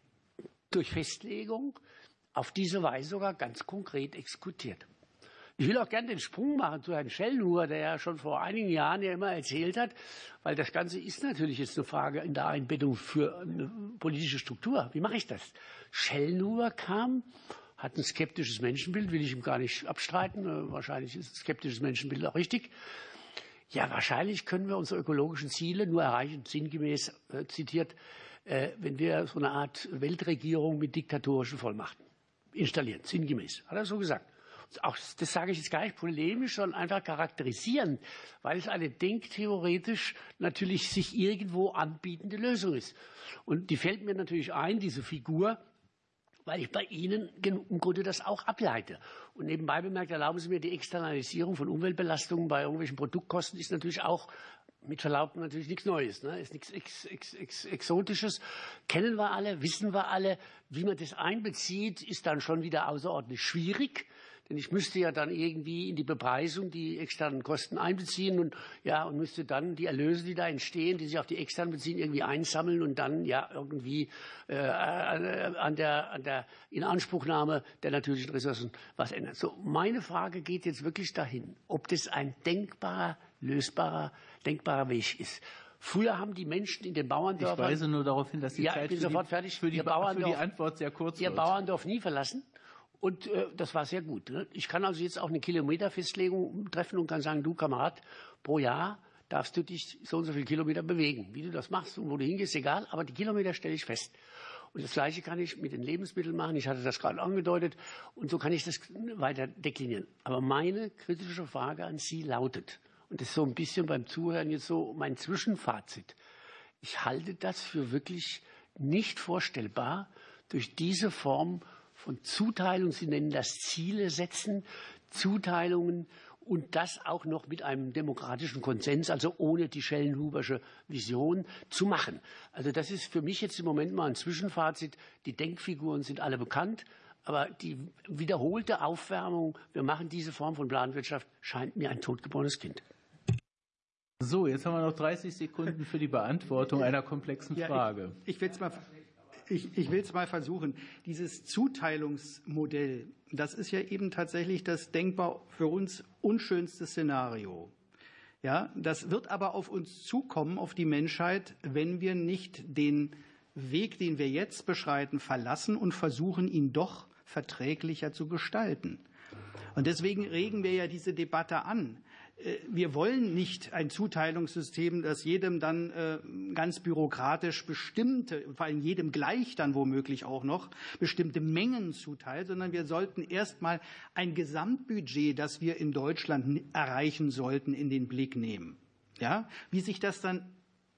durch Festlegung auf diese Weise sogar ganz konkret exekutiert. Ich will auch gerne den Sprung machen zu Herrn Schellnhuber, der ja schon vor einigen Jahren ja immer erzählt hat, weil das Ganze ist natürlich jetzt eine Frage in der Einbettung für eine politische Struktur. Wie mache ich das? Schellnhuber kam, hat ein skeptisches Menschenbild, will ich ihm gar nicht abstreiten. Wahrscheinlich ist ein skeptisches Menschenbild auch richtig. Ja, wahrscheinlich können wir unsere ökologischen Ziele nur erreichen, sinngemäß zitiert, wenn wir so eine Art Weltregierung mit diktatorischen Vollmachten installieren, sinngemäß. Hat er so gesagt. Auch das sage ich jetzt gar nicht polemisch, sondern einfach charakterisierend, weil es eine denktheoretisch natürlich sich irgendwo anbietende Lösung ist. Und die fällt mir natürlich ein, diese Figur, weil ich bei Ihnen im Grunde das auch ableite. Und nebenbei bemerkt, erlauben Sie mir, die Externalisierung von Umweltbelastungen bei irgendwelchen Produktkosten ist natürlich auch, mit Verlaub, natürlich nichts Neues, ne? Ist nichts Exotisches. Kennen wir alle, wissen wir alle. Wie man das einbezieht, ist dann schon wieder außerordentlich schwierig. Denn ich müsste ja dann irgendwie in die Bepreisung die externen Kosten einbeziehen und müsste dann die Erlöse, die da entstehen, die sich auf die externen beziehen, irgendwie einsammeln und dann ja irgendwie an der Inanspruchnahme der natürlichen Ressourcen was ändern. So, meine Frage geht jetzt wirklich dahin, ob das ein denkbarer Weg ist. Früher haben die Menschen in den Bauerndörfern... Ich weise nur darauf hin, dass die Zeit für die Antwort sehr kurz wird. Ihr Bauerndorf nie verlassen. Und das war sehr gut. Ne? Ich kann also jetzt auch eine Kilometerfestlegung treffen und kann sagen, du Kamerad, pro Jahr darfst du dich so und so viele Kilometer bewegen. Wie du das machst und wo du hingehst, egal, aber die Kilometer stelle ich fest. Und das Gleiche kann ich mit den Lebensmitteln machen. Ich hatte das gerade angedeutet. Und so kann ich das weiter deklinieren. Aber meine kritische Frage an Sie lautet, und das ist so ein bisschen beim Zuhören jetzt so mein Zwischenfazit. Ich halte das für wirklich nicht vorstellbar, durch diese Form von Zuteilung, Sie nennen das Ziele setzen, Zuteilungen und das auch noch mit einem demokratischen Konsens, also ohne die Schellnhubersche Vision zu machen. Also das ist für mich jetzt im Moment mal ein Zwischenfazit. Die Denkfiguren sind alle bekannt, aber die wiederholte Aufwärmung, wir machen diese Form von Planwirtschaft, scheint mir ein totgeborenes Kind. So, jetzt haben wir noch 30 Sekunden für die Beantwortung einer komplexen Frage. Ich will es mal versuchen. Dieses Zuteilungsmodell, das ist ja eben tatsächlich das denkbar für uns unschönste Szenario. Ja, das wird aber auf uns zukommen, auf die Menschheit, wenn wir nicht den Weg, den wir jetzt beschreiten, verlassen und versuchen, ihn doch verträglicher zu gestalten. Und deswegen regen wir ja diese Debatte an. Wir wollen nicht ein Zuteilungssystem, das jedem dann ganz bürokratisch bestimmte, vor allem jedem gleich dann womöglich auch noch, bestimmte Mengen zuteilt, sondern wir sollten erst mal ein Gesamtbudget, das wir in Deutschland erreichen sollten, in den Blick nehmen. Ja? Wie sich das dann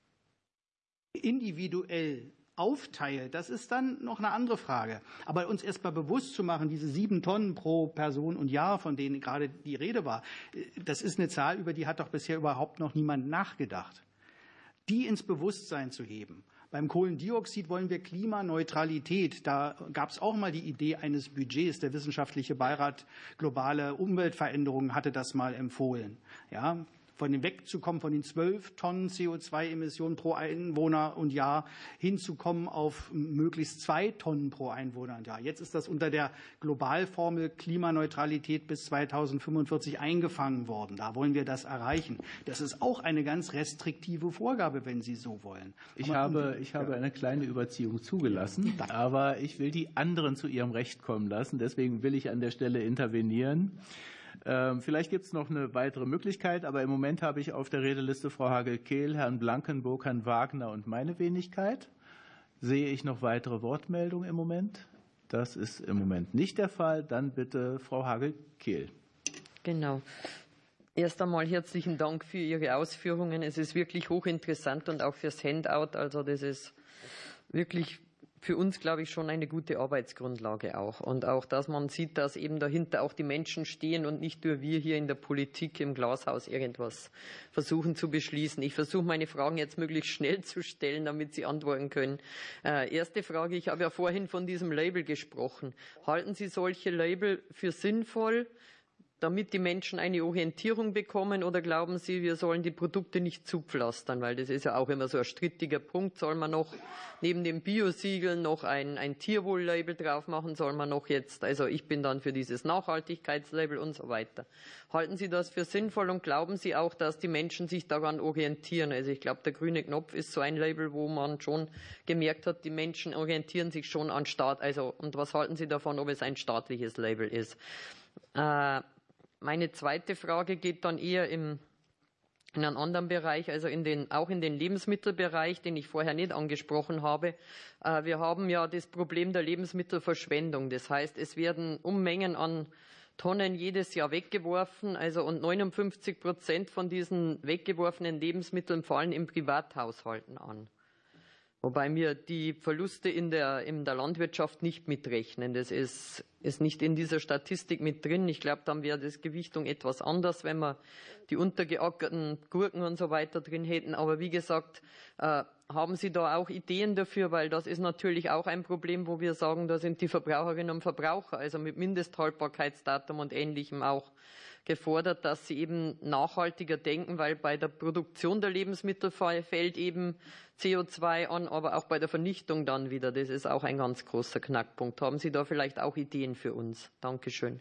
individuell aufteilt, das ist dann noch eine andere Frage. Aber uns erst mal bewusst zu machen, diese 7 Tonnen pro Person und Jahr, von denen gerade die Rede war, das ist eine Zahl, über die hat doch bisher überhaupt noch niemand nachgedacht. Die ins Bewusstsein zu heben. Beim Kohlendioxid wollen wir Klimaneutralität. Da gab es auch mal die Idee eines Budgets. Der Wissenschaftliche Beirat Globale Umweltveränderungen hatte das mal empfohlen. Ja, von dem wegzukommen von den 12 Tonnen CO2-Emissionen pro Einwohner und Jahr hinzukommen auf möglichst 2 Tonnen pro Einwohner und Jahr. Jetzt ist das unter der Globalformel Klimaneutralität bis 2045 eingefangen worden. Da wollen wir das erreichen. Das ist auch eine ganz restriktive Vorgabe, wenn Sie so wollen. Ich habe eine kleine Überziehung zugelassen, aber ich will die anderen zu ihrem Recht kommen lassen. Deswegen will ich an der Stelle intervenieren. Vielleicht gibt es noch eine weitere Möglichkeit, aber im Moment habe ich auf der Redeliste Frau Hagel-Kehl, Herrn Blankenburg, Herrn Wagner und meine Wenigkeit. Sehe ich noch weitere Wortmeldungen im Moment? Das ist im Moment nicht der Fall. Dann bitte Frau Hagel-Kehl. Genau. Erst einmal herzlichen Dank für Ihre Ausführungen. Es ist wirklich hochinteressant und auch fürs Handout. Also das ist wirklich für uns, glaube ich, schon eine gute Arbeitsgrundlage auch. Und auch, dass man sieht, dass eben dahinter auch die Menschen stehen und nicht nur wir hier in der Politik im Glashaus irgendwas versuchen zu beschließen. Ich versuche meine Fragen jetzt möglichst schnell zu stellen, damit Sie antworten können. Erste Frage, ich habe ja vorhin von diesem Label gesprochen. Halten Sie solche Label für sinnvoll, damit die Menschen eine Orientierung bekommen, oder glauben Sie, wir sollen die Produkte nicht zupflastern? Weil das ist ja auch immer so ein strittiger Punkt. Soll man noch neben dem Bio-Siegel noch ein Tierwohl-Label drauf machen? Soll man noch jetzt, also ich bin dann für dieses Nachhaltigkeitslabel und so weiter. Halten Sie das für sinnvoll und glauben Sie auch, dass die Menschen sich daran orientieren? Also ich glaube, der grüne Knopf ist so ein Label, wo man schon gemerkt hat, die Menschen orientieren sich schon an Staat. Also, und was halten Sie davon, ob es ein staatliches Label ist? Meine zweite Frage geht dann eher in einen anderen Bereich, also auch in den Lebensmittelbereich, den ich vorher nicht angesprochen habe. Wir haben ja das Problem der Lebensmittelverschwendung. Das heißt, es werden Unmengen an Tonnen jedes Jahr weggeworfen, und 59% von diesen weggeworfenen Lebensmitteln fallen in Privathaushalten an. Wobei wir die Verluste in der Landwirtschaft nicht mitrechnen. Das ist nicht in dieser Statistik mit drin. Ich glaube, dann wäre das Gewichtung etwas anders, wenn wir die untergeackerten Gurken und so weiter drin hätten. Aber wie gesagt, haben Sie da auch Ideen dafür? Weil das ist natürlich auch ein Problem, wo wir sagen, da sind die Verbraucherinnen und Verbraucher, also mit Mindesthaltbarkeitsdatum und Ähnlichem auch gefordert, dass sie eben nachhaltiger denken, weil bei der Produktion der Lebensmittel fällt eben CO2 an, aber auch bei der Vernichtung dann wieder. Das ist auch ein ganz großer Knackpunkt. Haben Sie da vielleicht auch Ideen für uns? Dankeschön.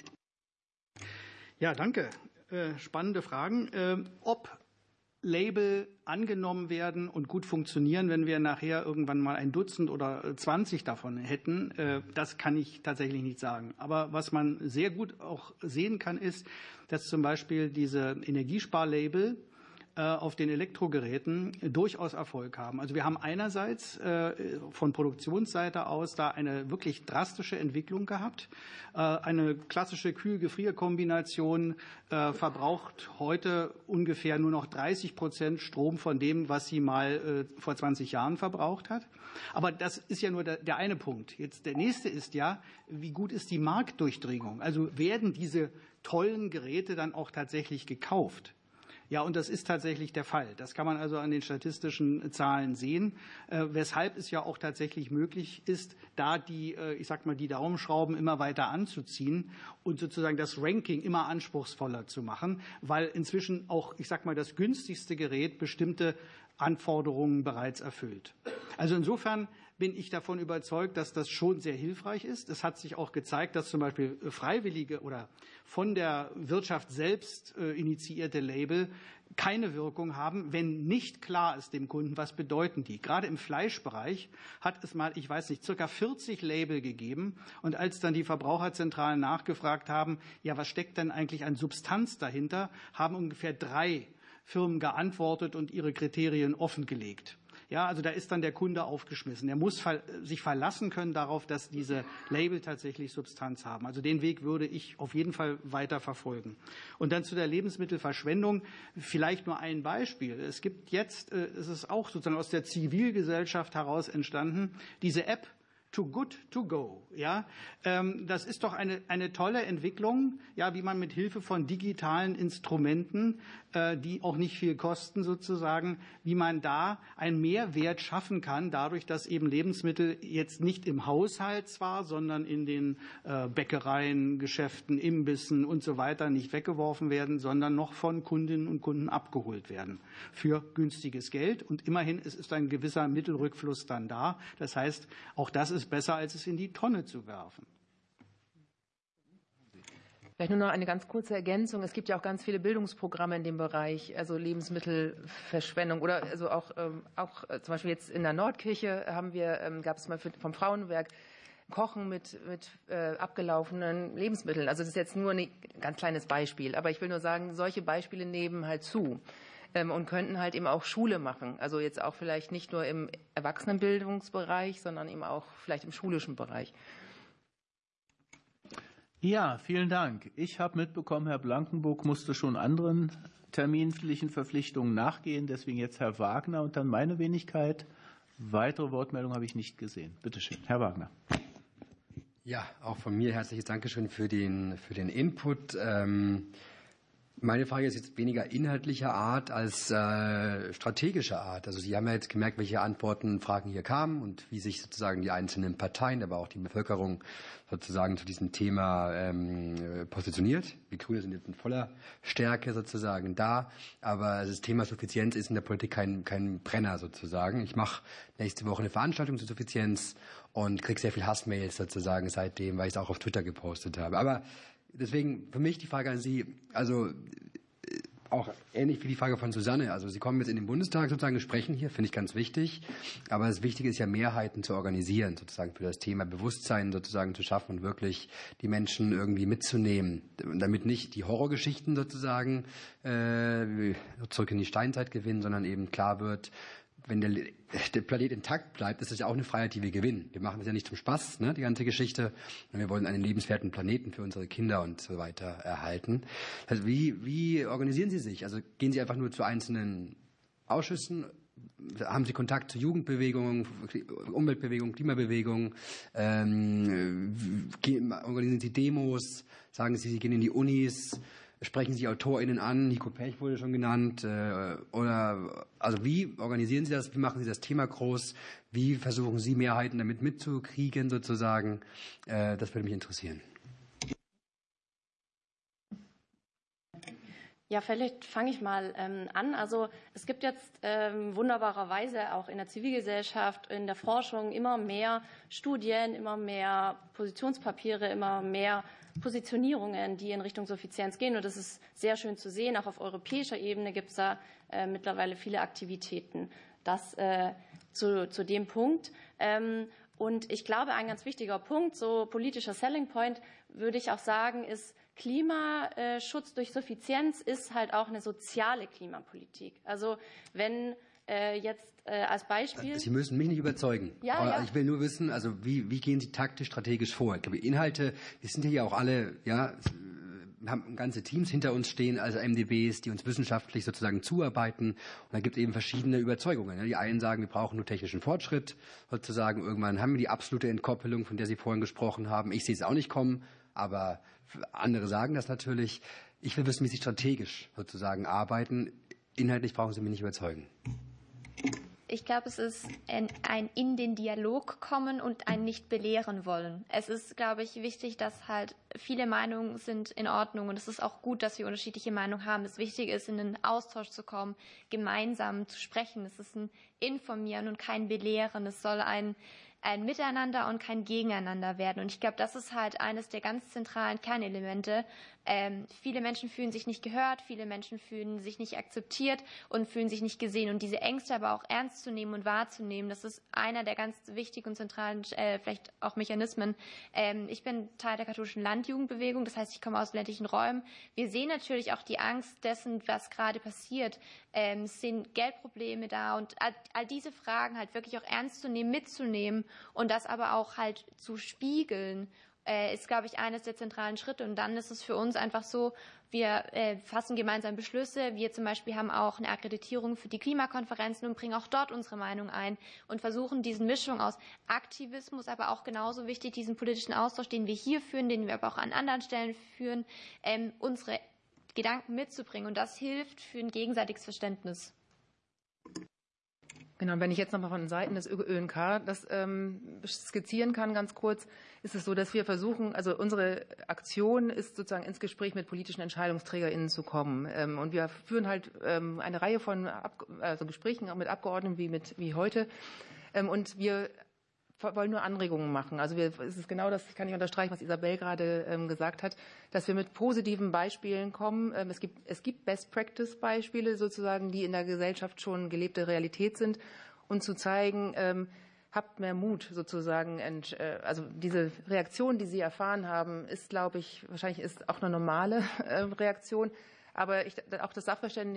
Ja, danke. Spannende Fragen. Ob Label angenommen werden und gut funktionieren, wenn wir nachher irgendwann mal ein Dutzend oder 20 davon hätten, das kann ich tatsächlich nicht sagen. Aber was man sehr gut auch sehen kann, ist, dass zum Beispiel diese Energiesparlabel auf den Elektrogeräten durchaus Erfolg haben. Also wir haben einerseits von Produktionsseite aus da eine wirklich drastische Entwicklung gehabt. Eine klassische Kühl-Gefrier-Kombination verbraucht heute ungefähr nur noch 30% Strom von dem, was sie mal vor 20 Jahren verbraucht hat. Aber das ist ja nur der eine Punkt. Jetzt der nächste ist ja, wie gut ist die Marktdurchdringung? Also werden diese tollen Geräte dann auch tatsächlich gekauft? Ja, und das ist tatsächlich der Fall. Das kann man also an den statistischen Zahlen sehen, weshalb es ja auch tatsächlich möglich ist, da die Daumenschrauben immer weiter anzuziehen und sozusagen das Ranking immer anspruchsvoller zu machen, weil inzwischen auch, das günstigste Gerät bestimmte Anforderungen bereits erfüllt. Also insofern bin ich davon überzeugt, dass das schon sehr hilfreich ist. Es hat sich auch gezeigt, dass zum Beispiel freiwillige oder von der Wirtschaft selbst initiierte Label keine Wirkung haben, wenn nicht klar ist dem Kunden, was bedeuten die. Gerade im Fleischbereich hat es mal, circa 40 Label gegeben. Und als dann die Verbraucherzentralen nachgefragt haben, ja, was steckt denn eigentlich an Substanz dahinter, haben ungefähr 3 Firmen geantwortet und ihre Kriterien offengelegt. Ja, also da ist dann der Kunde aufgeschmissen. Er muss sich verlassen können darauf, dass diese Label tatsächlich Substanz haben. Also den Weg würde ich auf jeden Fall weiter verfolgen. Und dann zu der Lebensmittelverschwendung vielleicht nur ein Beispiel. Es gibt jetzt, es ist auch sozusagen aus der Zivilgesellschaft heraus entstanden, diese App Too good to go. Ja, das ist doch eine tolle Entwicklung, ja, wie man mit Hilfe von digitalen Instrumenten, die auch nicht viel kosten sozusagen, wie man da einen Mehrwert schaffen kann, dadurch, dass eben Lebensmittel jetzt nicht im Haushalt zwar, sondern in den Bäckereien, Geschäften, Imbissen und so weiter nicht weggeworfen werden, sondern noch von Kundinnen und Kunden abgeholt werden für günstiges Geld. Und immerhin ist ein gewisser Mittelrückfluss dann da. Das heißt, auch das ist besser, als es in die Tonne zu werfen. Vielleicht nur noch eine ganz kurze Ergänzung. Es gibt ja auch ganz viele Bildungsprogramme in dem Bereich, also Lebensmittelverschwendung oder also auch zum Beispiel jetzt in der Nordkirche gab es mal vom Frauenwerk Kochen mit abgelaufenen Lebensmitteln. Also das ist jetzt nur ein ganz kleines Beispiel, aber ich will nur sagen, solche Beispiele nehmen halt zu. Und könnten halt eben auch Schule machen. Also jetzt auch vielleicht nicht nur im Erwachsenenbildungsbereich, sondern eben auch vielleicht im schulischen Bereich. Ja, vielen Dank. Ich habe mitbekommen, Herr Blankenburg musste schon anderen terminlichen Verpflichtungen nachgehen. Deswegen jetzt Herr Wagner und dann meine Wenigkeit. Weitere Wortmeldungen habe ich nicht gesehen. Bitte schön, Herr Wagner. Ja, auch von mir herzliches Dankeschön für den Input. Meine Frage ist jetzt weniger inhaltlicher Art als strategischer Art. Also Sie haben ja jetzt gemerkt, welche Antworten, Fragen hier kamen und wie sich sozusagen die einzelnen Parteien, aber auch die Bevölkerung sozusagen zu diesem Thema positioniert. Die Grünen sind jetzt in voller Stärke sozusagen da, aber das Thema Suffizienz ist in der Politik kein Brenner sozusagen. Ich mache nächste Woche eine Veranstaltung zur Suffizienz und kriege sehr viel Hassmails sozusagen seitdem, weil ich es auch auf Twitter gepostet habe. Aber deswegen für mich die Frage an Sie, also auch ähnlich wie die Frage von Susanne. Also Sie kommen jetzt in den Bundestag sozusagen, sprechen hier, finde ich ganz wichtig. Aber das Wichtige ist ja, Mehrheiten zu organisieren, sozusagen für das Thema Bewusstsein sozusagen zu schaffen und wirklich die Menschen irgendwie mitzunehmen. Damit nicht die Horrorgeschichten sozusagen zurück in die Steinzeit gewinnen, sondern eben klar wird, wenn der Planet intakt bleibt, ist es ja auch eine Freiheit, die wir gewinnen. Wir machen das ja nicht zum Spaß, ne, die ganze Geschichte. Wir wollen einen lebenswerten Planeten für unsere Kinder und so weiter erhalten. Also wie organisieren Sie sich? Also gehen Sie einfach nur zu einzelnen Ausschüssen? Haben Sie Kontakt zu Jugendbewegungen, Umweltbewegungen, Klimabewegungen? Organisieren Sie Demos? Sagen Sie, Sie gehen in die Unis? Sprechen Sie AutorInnen an? Nico Pech wurde schon genannt. Also wie organisieren Sie das? Wie machen Sie das Thema groß? Wie versuchen Sie, Mehrheiten damit mitzukriegen, sozusagen? Das würde mich interessieren. Ja, vielleicht fange ich mal an. Also es gibt jetzt wunderbarerweise auch in der Zivilgesellschaft, in der Forschung immer mehr Studien, immer mehr Positionspapiere, immer mehr Positionierungen, die in Richtung Suffizienz gehen. Und das ist sehr schön zu sehen. Auch auf europäischer Ebene gibt es da mittlerweile viele Aktivitäten. Das zu dem Punkt. Und ich glaube, ein ganz wichtiger Punkt, so politischer Selling Point, würde ich auch sagen, ist, Klimaschutz durch Suffizienz ist halt auch eine soziale Klimapolitik. Also wenn jetzt als Beispiel... Sie müssen mich nicht überzeugen. Ja. Ich will nur wissen, also wie gehen Sie taktisch, strategisch vor? Ich glaube, Inhalte, wir sind ja auch alle, ja, wir haben ganze Teams hinter uns stehen, also MdBs, die uns wissenschaftlich sozusagen zuarbeiten. Und da gibt es eben verschiedene Überzeugungen. Die einen sagen, wir brauchen nur technischen Fortschritt, sozusagen. Irgendwann haben wir die absolute Entkoppelung, von der Sie vorhin gesprochen haben. Ich sehe es auch nicht kommen, aber andere sagen das natürlich. Ich will wissen, wie Sie strategisch sozusagen arbeiten. Inhaltlich brauchen Sie mich nicht überzeugen. Ich glaube, es ist ein in den Dialog kommen und ein nicht belehren wollen. Es ist, glaube ich, wichtig, dass halt viele Meinungen sind in Ordnung und es ist auch gut, dass wir unterschiedliche Meinungen haben. Das Wichtige ist, in den Austausch zu kommen, gemeinsam zu sprechen. Es ist ein Informieren und kein Belehren. Es soll ein Miteinander und kein Gegeneinander werden. Und ich glaube, das ist halt eines der ganz zentralen Kernelemente. Viele Menschen fühlen sich nicht gehört, viele Menschen fühlen sich nicht akzeptiert und fühlen sich nicht gesehen. Und diese Ängste aber auch ernst zu nehmen und wahrzunehmen, das ist einer der ganz wichtigen und zentralen vielleicht auch Mechanismen. Ich bin Teil der katholischen Landjugendbewegung, das heißt, ich komme aus ländlichen Räumen. Wir sehen natürlich auch die Angst dessen, was gerade passiert. Es sind Geldprobleme da und all diese Fragen halt wirklich auch ernst zu nehmen, mitzunehmen und das aber auch halt zu spiegeln ist, glaube ich, eines der zentralen Schritte. Und dann ist es für uns einfach so, wir fassen gemeinsam Beschlüsse. Wir zum Beispiel haben auch eine Akkreditierung für die Klimakonferenzen und bringen auch dort unsere Meinung ein und versuchen, diesen Mischung aus Aktivismus, aber auch genauso wichtig, diesen politischen Austausch, den wir hier führen, den wir aber auch an anderen Stellen führen, unsere Gedanken mitzubringen. Und das hilft für ein gegenseitiges Verständnis. Genau, wenn ich jetzt nochmal von Seiten des ÖNK das skizzieren kann, ganz kurz, ist es so, dass wir versuchen, also unsere Aktion ist sozusagen ins Gespräch mit politischen EntscheidungsträgerInnen zu kommen. Und wir führen halt eine Reihe von Gesprächen auch mit Abgeordneten wie heute. Und wir wollen nur Anregungen machen. Also es ist genau das, kann ich unterstreichen, was Isabel gerade gesagt hat, dass wir mit positiven Beispielen kommen. Es gibt Best-Practice-Beispiele sozusagen, die in der Gesellschaft schon gelebte Realität sind, und zu zeigen, habt mehr Mut sozusagen. Also diese Reaktion, die Sie erfahren haben, ist, glaube ich, wahrscheinlich ist auch eine normale Reaktion. Aber auch das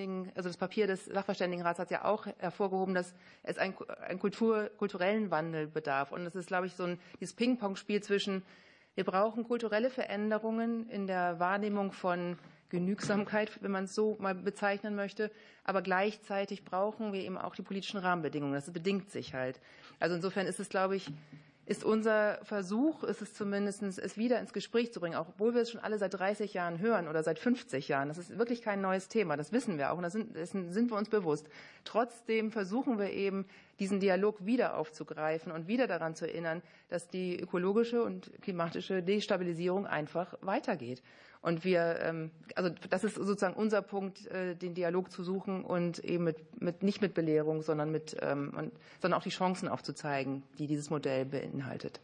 Papier des Sachverständigenrats hat ja auch hervorgehoben, dass es einen kulturellen Wandel bedarf. Und es ist, glaube ich, dieses Ping-Pong-Spiel zwischen, wir brauchen kulturelle Veränderungen in der Wahrnehmung von Genügsamkeit, wenn man es so mal bezeichnen möchte. Aber gleichzeitig brauchen wir eben auch die politischen Rahmenbedingungen. Das bedingt sich halt. Also insofern ist es, glaube ich, ist unser Versuch, ist es zumindest, es wieder ins Gespräch zu bringen, auch obwohl wir es schon alle seit 30 Jahren hören oder seit 50 Jahren. Das ist wirklich kein neues Thema, das wissen wir auch und dessen sind wir uns bewusst. Trotzdem versuchen wir eben, diesen Dialog wieder aufzugreifen und wieder daran zu erinnern, dass die ökologische und klimatische Destabilisierung einfach weitergeht. Und also das ist sozusagen unser Punkt, den Dialog zu suchen und eben nicht mit Belehrung, sondern sondern auch die Chancen aufzuzeigen, die dieses Modell beinhaltet.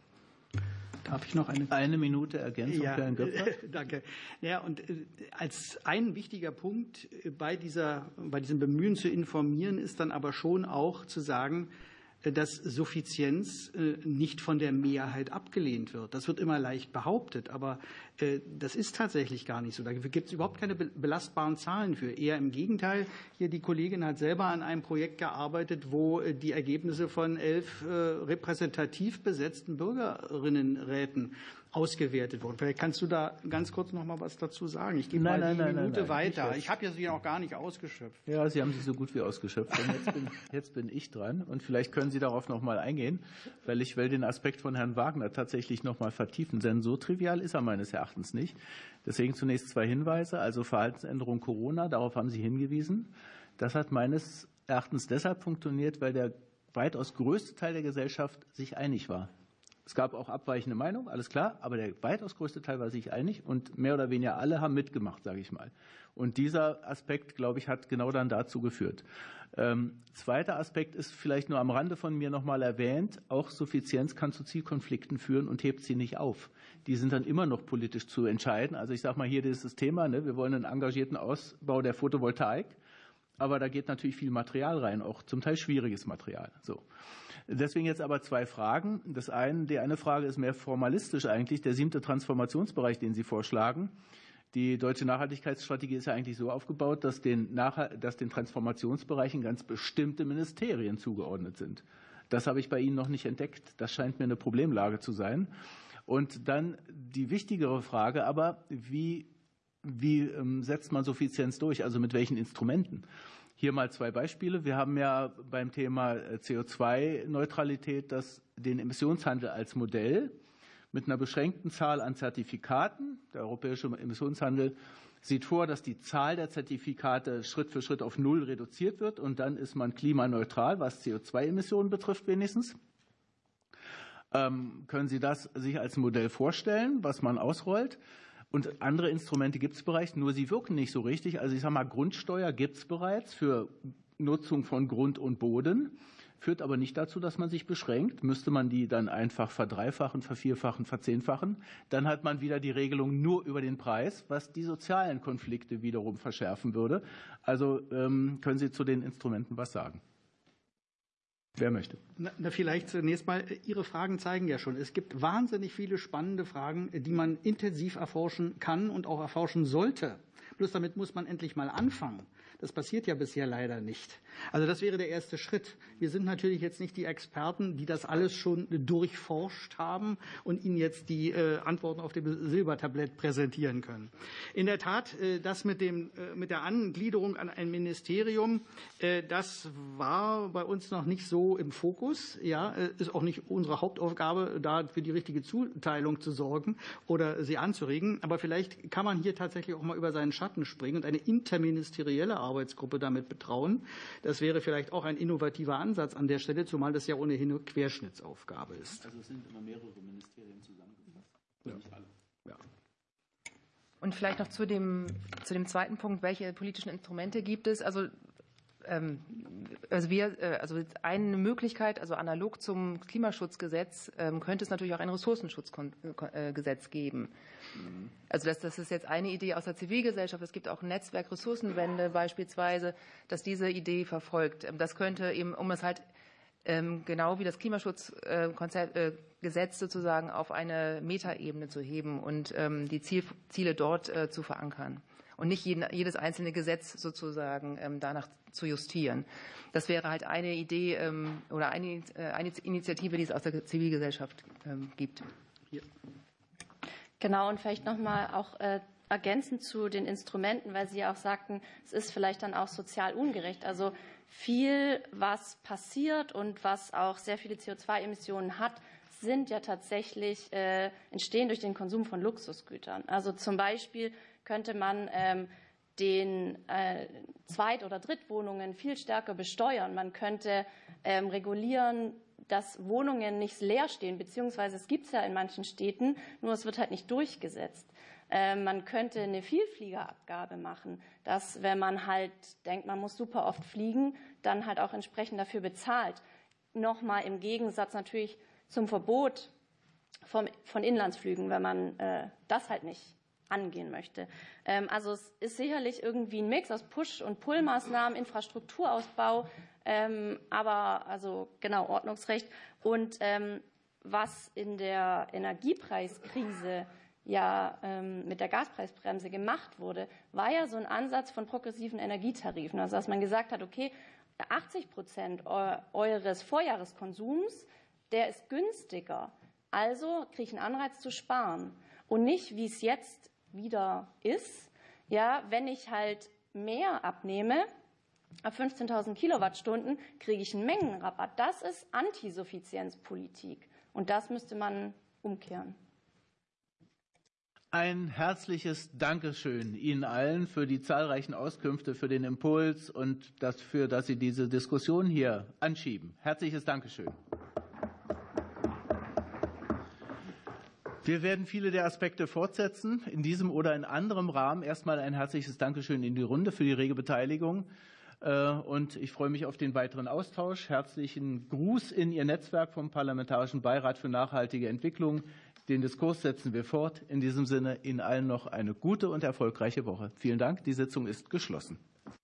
Darf ich noch eine Minute Ergänzung für Herrn Göpfer? Danke. Ja, und als ein wichtiger Punkt bei diesem Bemühen zu informieren ist dann aber schon auch zu sagen, dass Suffizienz nicht von der Mehrheit abgelehnt wird. Das wird immer leicht behauptet, aber das ist tatsächlich gar nicht so. Da gibt es überhaupt keine belastbaren Zahlen für. Eher im Gegenteil. Hier die Kollegin hat selber an einem Projekt gearbeitet, wo die Ergebnisse von 11 repräsentativ besetzten Bürgerinnenräten ausgewertet wurden. Vielleicht kannst du da ganz kurz noch mal was dazu sagen. Ich gebe mal die Minute weiter. Ich habe ja sie noch gar nicht ausgeschöpft. Ja, Sie haben sie so gut wie ausgeschöpft. Und jetzt bin ich dran. Und vielleicht können Sie darauf noch mal eingehen, weil ich will den Aspekt von Herrn Wagner tatsächlich noch mal vertiefen. Denn so trivial ist er meines Erachtens nicht. Deswegen zunächst 2 Hinweise. Also Verhaltensänderung Corona, darauf haben Sie hingewiesen. Das hat meines Erachtens deshalb funktioniert, weil der weitaus größte Teil der Gesellschaft sich einig war. Es gab auch abweichende Meinungen, alles klar, aber der weitaus größte Teil war sich einig und mehr oder weniger alle haben mitgemacht, sage ich mal. Und dieser Aspekt, glaube ich, hat genau dann dazu geführt. Zweiter Aspekt ist vielleicht nur am Rande von mir noch mal erwähnt, auch Suffizienz kann zu Zielkonflikten führen und hebt sie nicht auf. Die sind dann immer noch politisch zu entscheiden. Also ich sage mal hier dieses Thema, ne, wir wollen einen engagierten Ausbau der Photovoltaik, aber da geht natürlich viel Material rein, auch zum Teil schwieriges Material. So. Deswegen jetzt aber 2 Fragen. Die eine Frage ist mehr formalistisch eigentlich, der 7. Transformationsbereich, den Sie vorschlagen. Die deutsche Nachhaltigkeitsstrategie ist ja eigentlich so aufgebaut, dass den Transformationsbereichen ganz bestimmte Ministerien zugeordnet sind. Das habe ich bei Ihnen noch nicht entdeckt. Das scheint mir eine Problemlage zu sein. Und dann die wichtigere Frage aber, wie setzt man Suffizienz durch, also mit welchen Instrumenten? Hier mal 2 Beispiele. Wir haben ja beim Thema CO2-Neutralität den Emissionshandel als Modell mit einer beschränkten Zahl an Zertifikaten. Der europäische Emissionshandel sieht vor, dass die Zahl der Zertifikate Schritt für Schritt auf 0 reduziert wird und dann ist man klimaneutral, was CO2-Emissionen betrifft wenigstens. Können Sie das sich als Modell vorstellen, was man ausrollt? Und andere Instrumente gibt es bereits, nur sie wirken nicht so richtig. Also ich sage mal, Grundsteuer gibt es bereits für Nutzung von Grund und Boden, führt aber nicht dazu, dass man sich beschränkt. Müsste man die dann einfach verdreifachen, vervierfachen, verzehnfachen, dann hat man wieder die Regelung nur über den Preis, was die sozialen Konflikte wiederum verschärfen würde. Also können Sie zu den Instrumenten was sagen? Wer möchte? Vielleicht zunächst mal, Ihre Fragen zeigen ja schon, es gibt wahnsinnig viele spannende Fragen, die man intensiv erforschen kann und auch erforschen sollte. Bloß damit muss man endlich mal anfangen. Das passiert ja bisher leider nicht. Also das wäre der erste Schritt. Wir sind natürlich jetzt nicht die Experten, die das alles schon durchforscht haben und Ihnen jetzt die Antworten auf dem Silbertablett präsentieren können. In der Tat, das mit der Angliederung an ein Ministerium, das war bei uns noch nicht so im Fokus. Ja, ist auch nicht unsere Hauptaufgabe, da für die richtige Zuteilung zu sorgen oder sie anzuregen. Aber vielleicht kann man hier tatsächlich auch mal über seinen Schatten springen und eine interministerielle Arbeitsgruppe damit betrauen. Das wäre vielleicht auch ein innovativer Ansatz an der Stelle, zumal das ja ohnehin eine Querschnittsaufgabe ist. Also es sind immer mehrere Ministerien zusammengefasst, ja. Nicht alle. Ja. Und vielleicht noch zu dem zweiten Punkt, welche politischen Instrumente gibt es? Also eine Möglichkeit, also analog zum Klimaschutzgesetz, könnte es natürlich auch ein Ressourcenschutzgesetz geben. Also das ist jetzt eine Idee aus der Zivilgesellschaft. Es gibt auch ein Netzwerk Ressourcenwende beispielsweise, das diese Idee verfolgt. Das könnte eben, um es halt genau wie das Klimaschutzgesetz sozusagen auf eine Metaebene zu heben und die Ziele dort zu verankern. Und nicht jedes einzelne Gesetz sozusagen danach zu justieren. Das wäre halt eine Idee oder eine Initiative, die es aus der Zivilgesellschaft gibt. Ja. Genau, und vielleicht nochmal auch ergänzend zu den Instrumenten, weil Sie ja auch sagten, es ist vielleicht dann auch sozial ungerecht. Also viel, was passiert und was auch sehr viele CO2-Emissionen hat, sind ja tatsächlich entstehen durch den Konsum von Luxusgütern. Also zum Beispiel könnte man den Zweit- oder Drittwohnungen viel stärker besteuern. Man könnte regulieren, dass Wohnungen nicht leer stehen, beziehungsweise es gibt es ja in manchen Städten, nur es wird halt nicht durchgesetzt. Man könnte eine Vielfliegerabgabe machen, dass, wenn man halt denkt, man muss super oft fliegen, dann halt auch entsprechend dafür bezahlt. Nochmal im Gegensatz natürlich zum Verbot von Inlandsflügen, wenn man das halt nicht angehen möchte. Also es ist sicherlich irgendwie ein Mix aus Push- und Pull-Maßnahmen, Infrastrukturausbau, aber also genau Ordnungsrecht. Und was in der Energiepreiskrise ja mit der Gaspreisbremse gemacht wurde, war ja so ein Ansatz von progressiven Energietarifen. Also dass man gesagt hat, okay, 80% eures Vorjahreskonsums, der ist günstiger. Also kriege ich einen Anreiz zu sparen. Und nicht, wie es jetzt wieder ist, ja, wenn ich halt mehr abnehme, ab 15.000 Kilowattstunden, kriege ich einen Mengenrabatt. Das ist Antisuffizienzpolitik. Und das müsste man umkehren. Ein herzliches Dankeschön Ihnen allen für die zahlreichen Auskünfte, für den Impuls und dafür, dass Sie diese Diskussion hier anschieben. Herzliches Dankeschön. Wir werden viele der Aspekte fortsetzen, in diesem oder in anderem Rahmen. Erstmal ein herzliches Dankeschön in die Runde für die rege Beteiligung. Und ich freue mich auf den weiteren Austausch. Herzlichen Gruß in Ihr Netzwerk vom Parlamentarischen Beirat für nachhaltige Entwicklung. Den Diskurs setzen wir fort. In diesem Sinne Ihnen allen noch eine gute und erfolgreiche Woche. Vielen Dank. Die Sitzung ist geschlossen.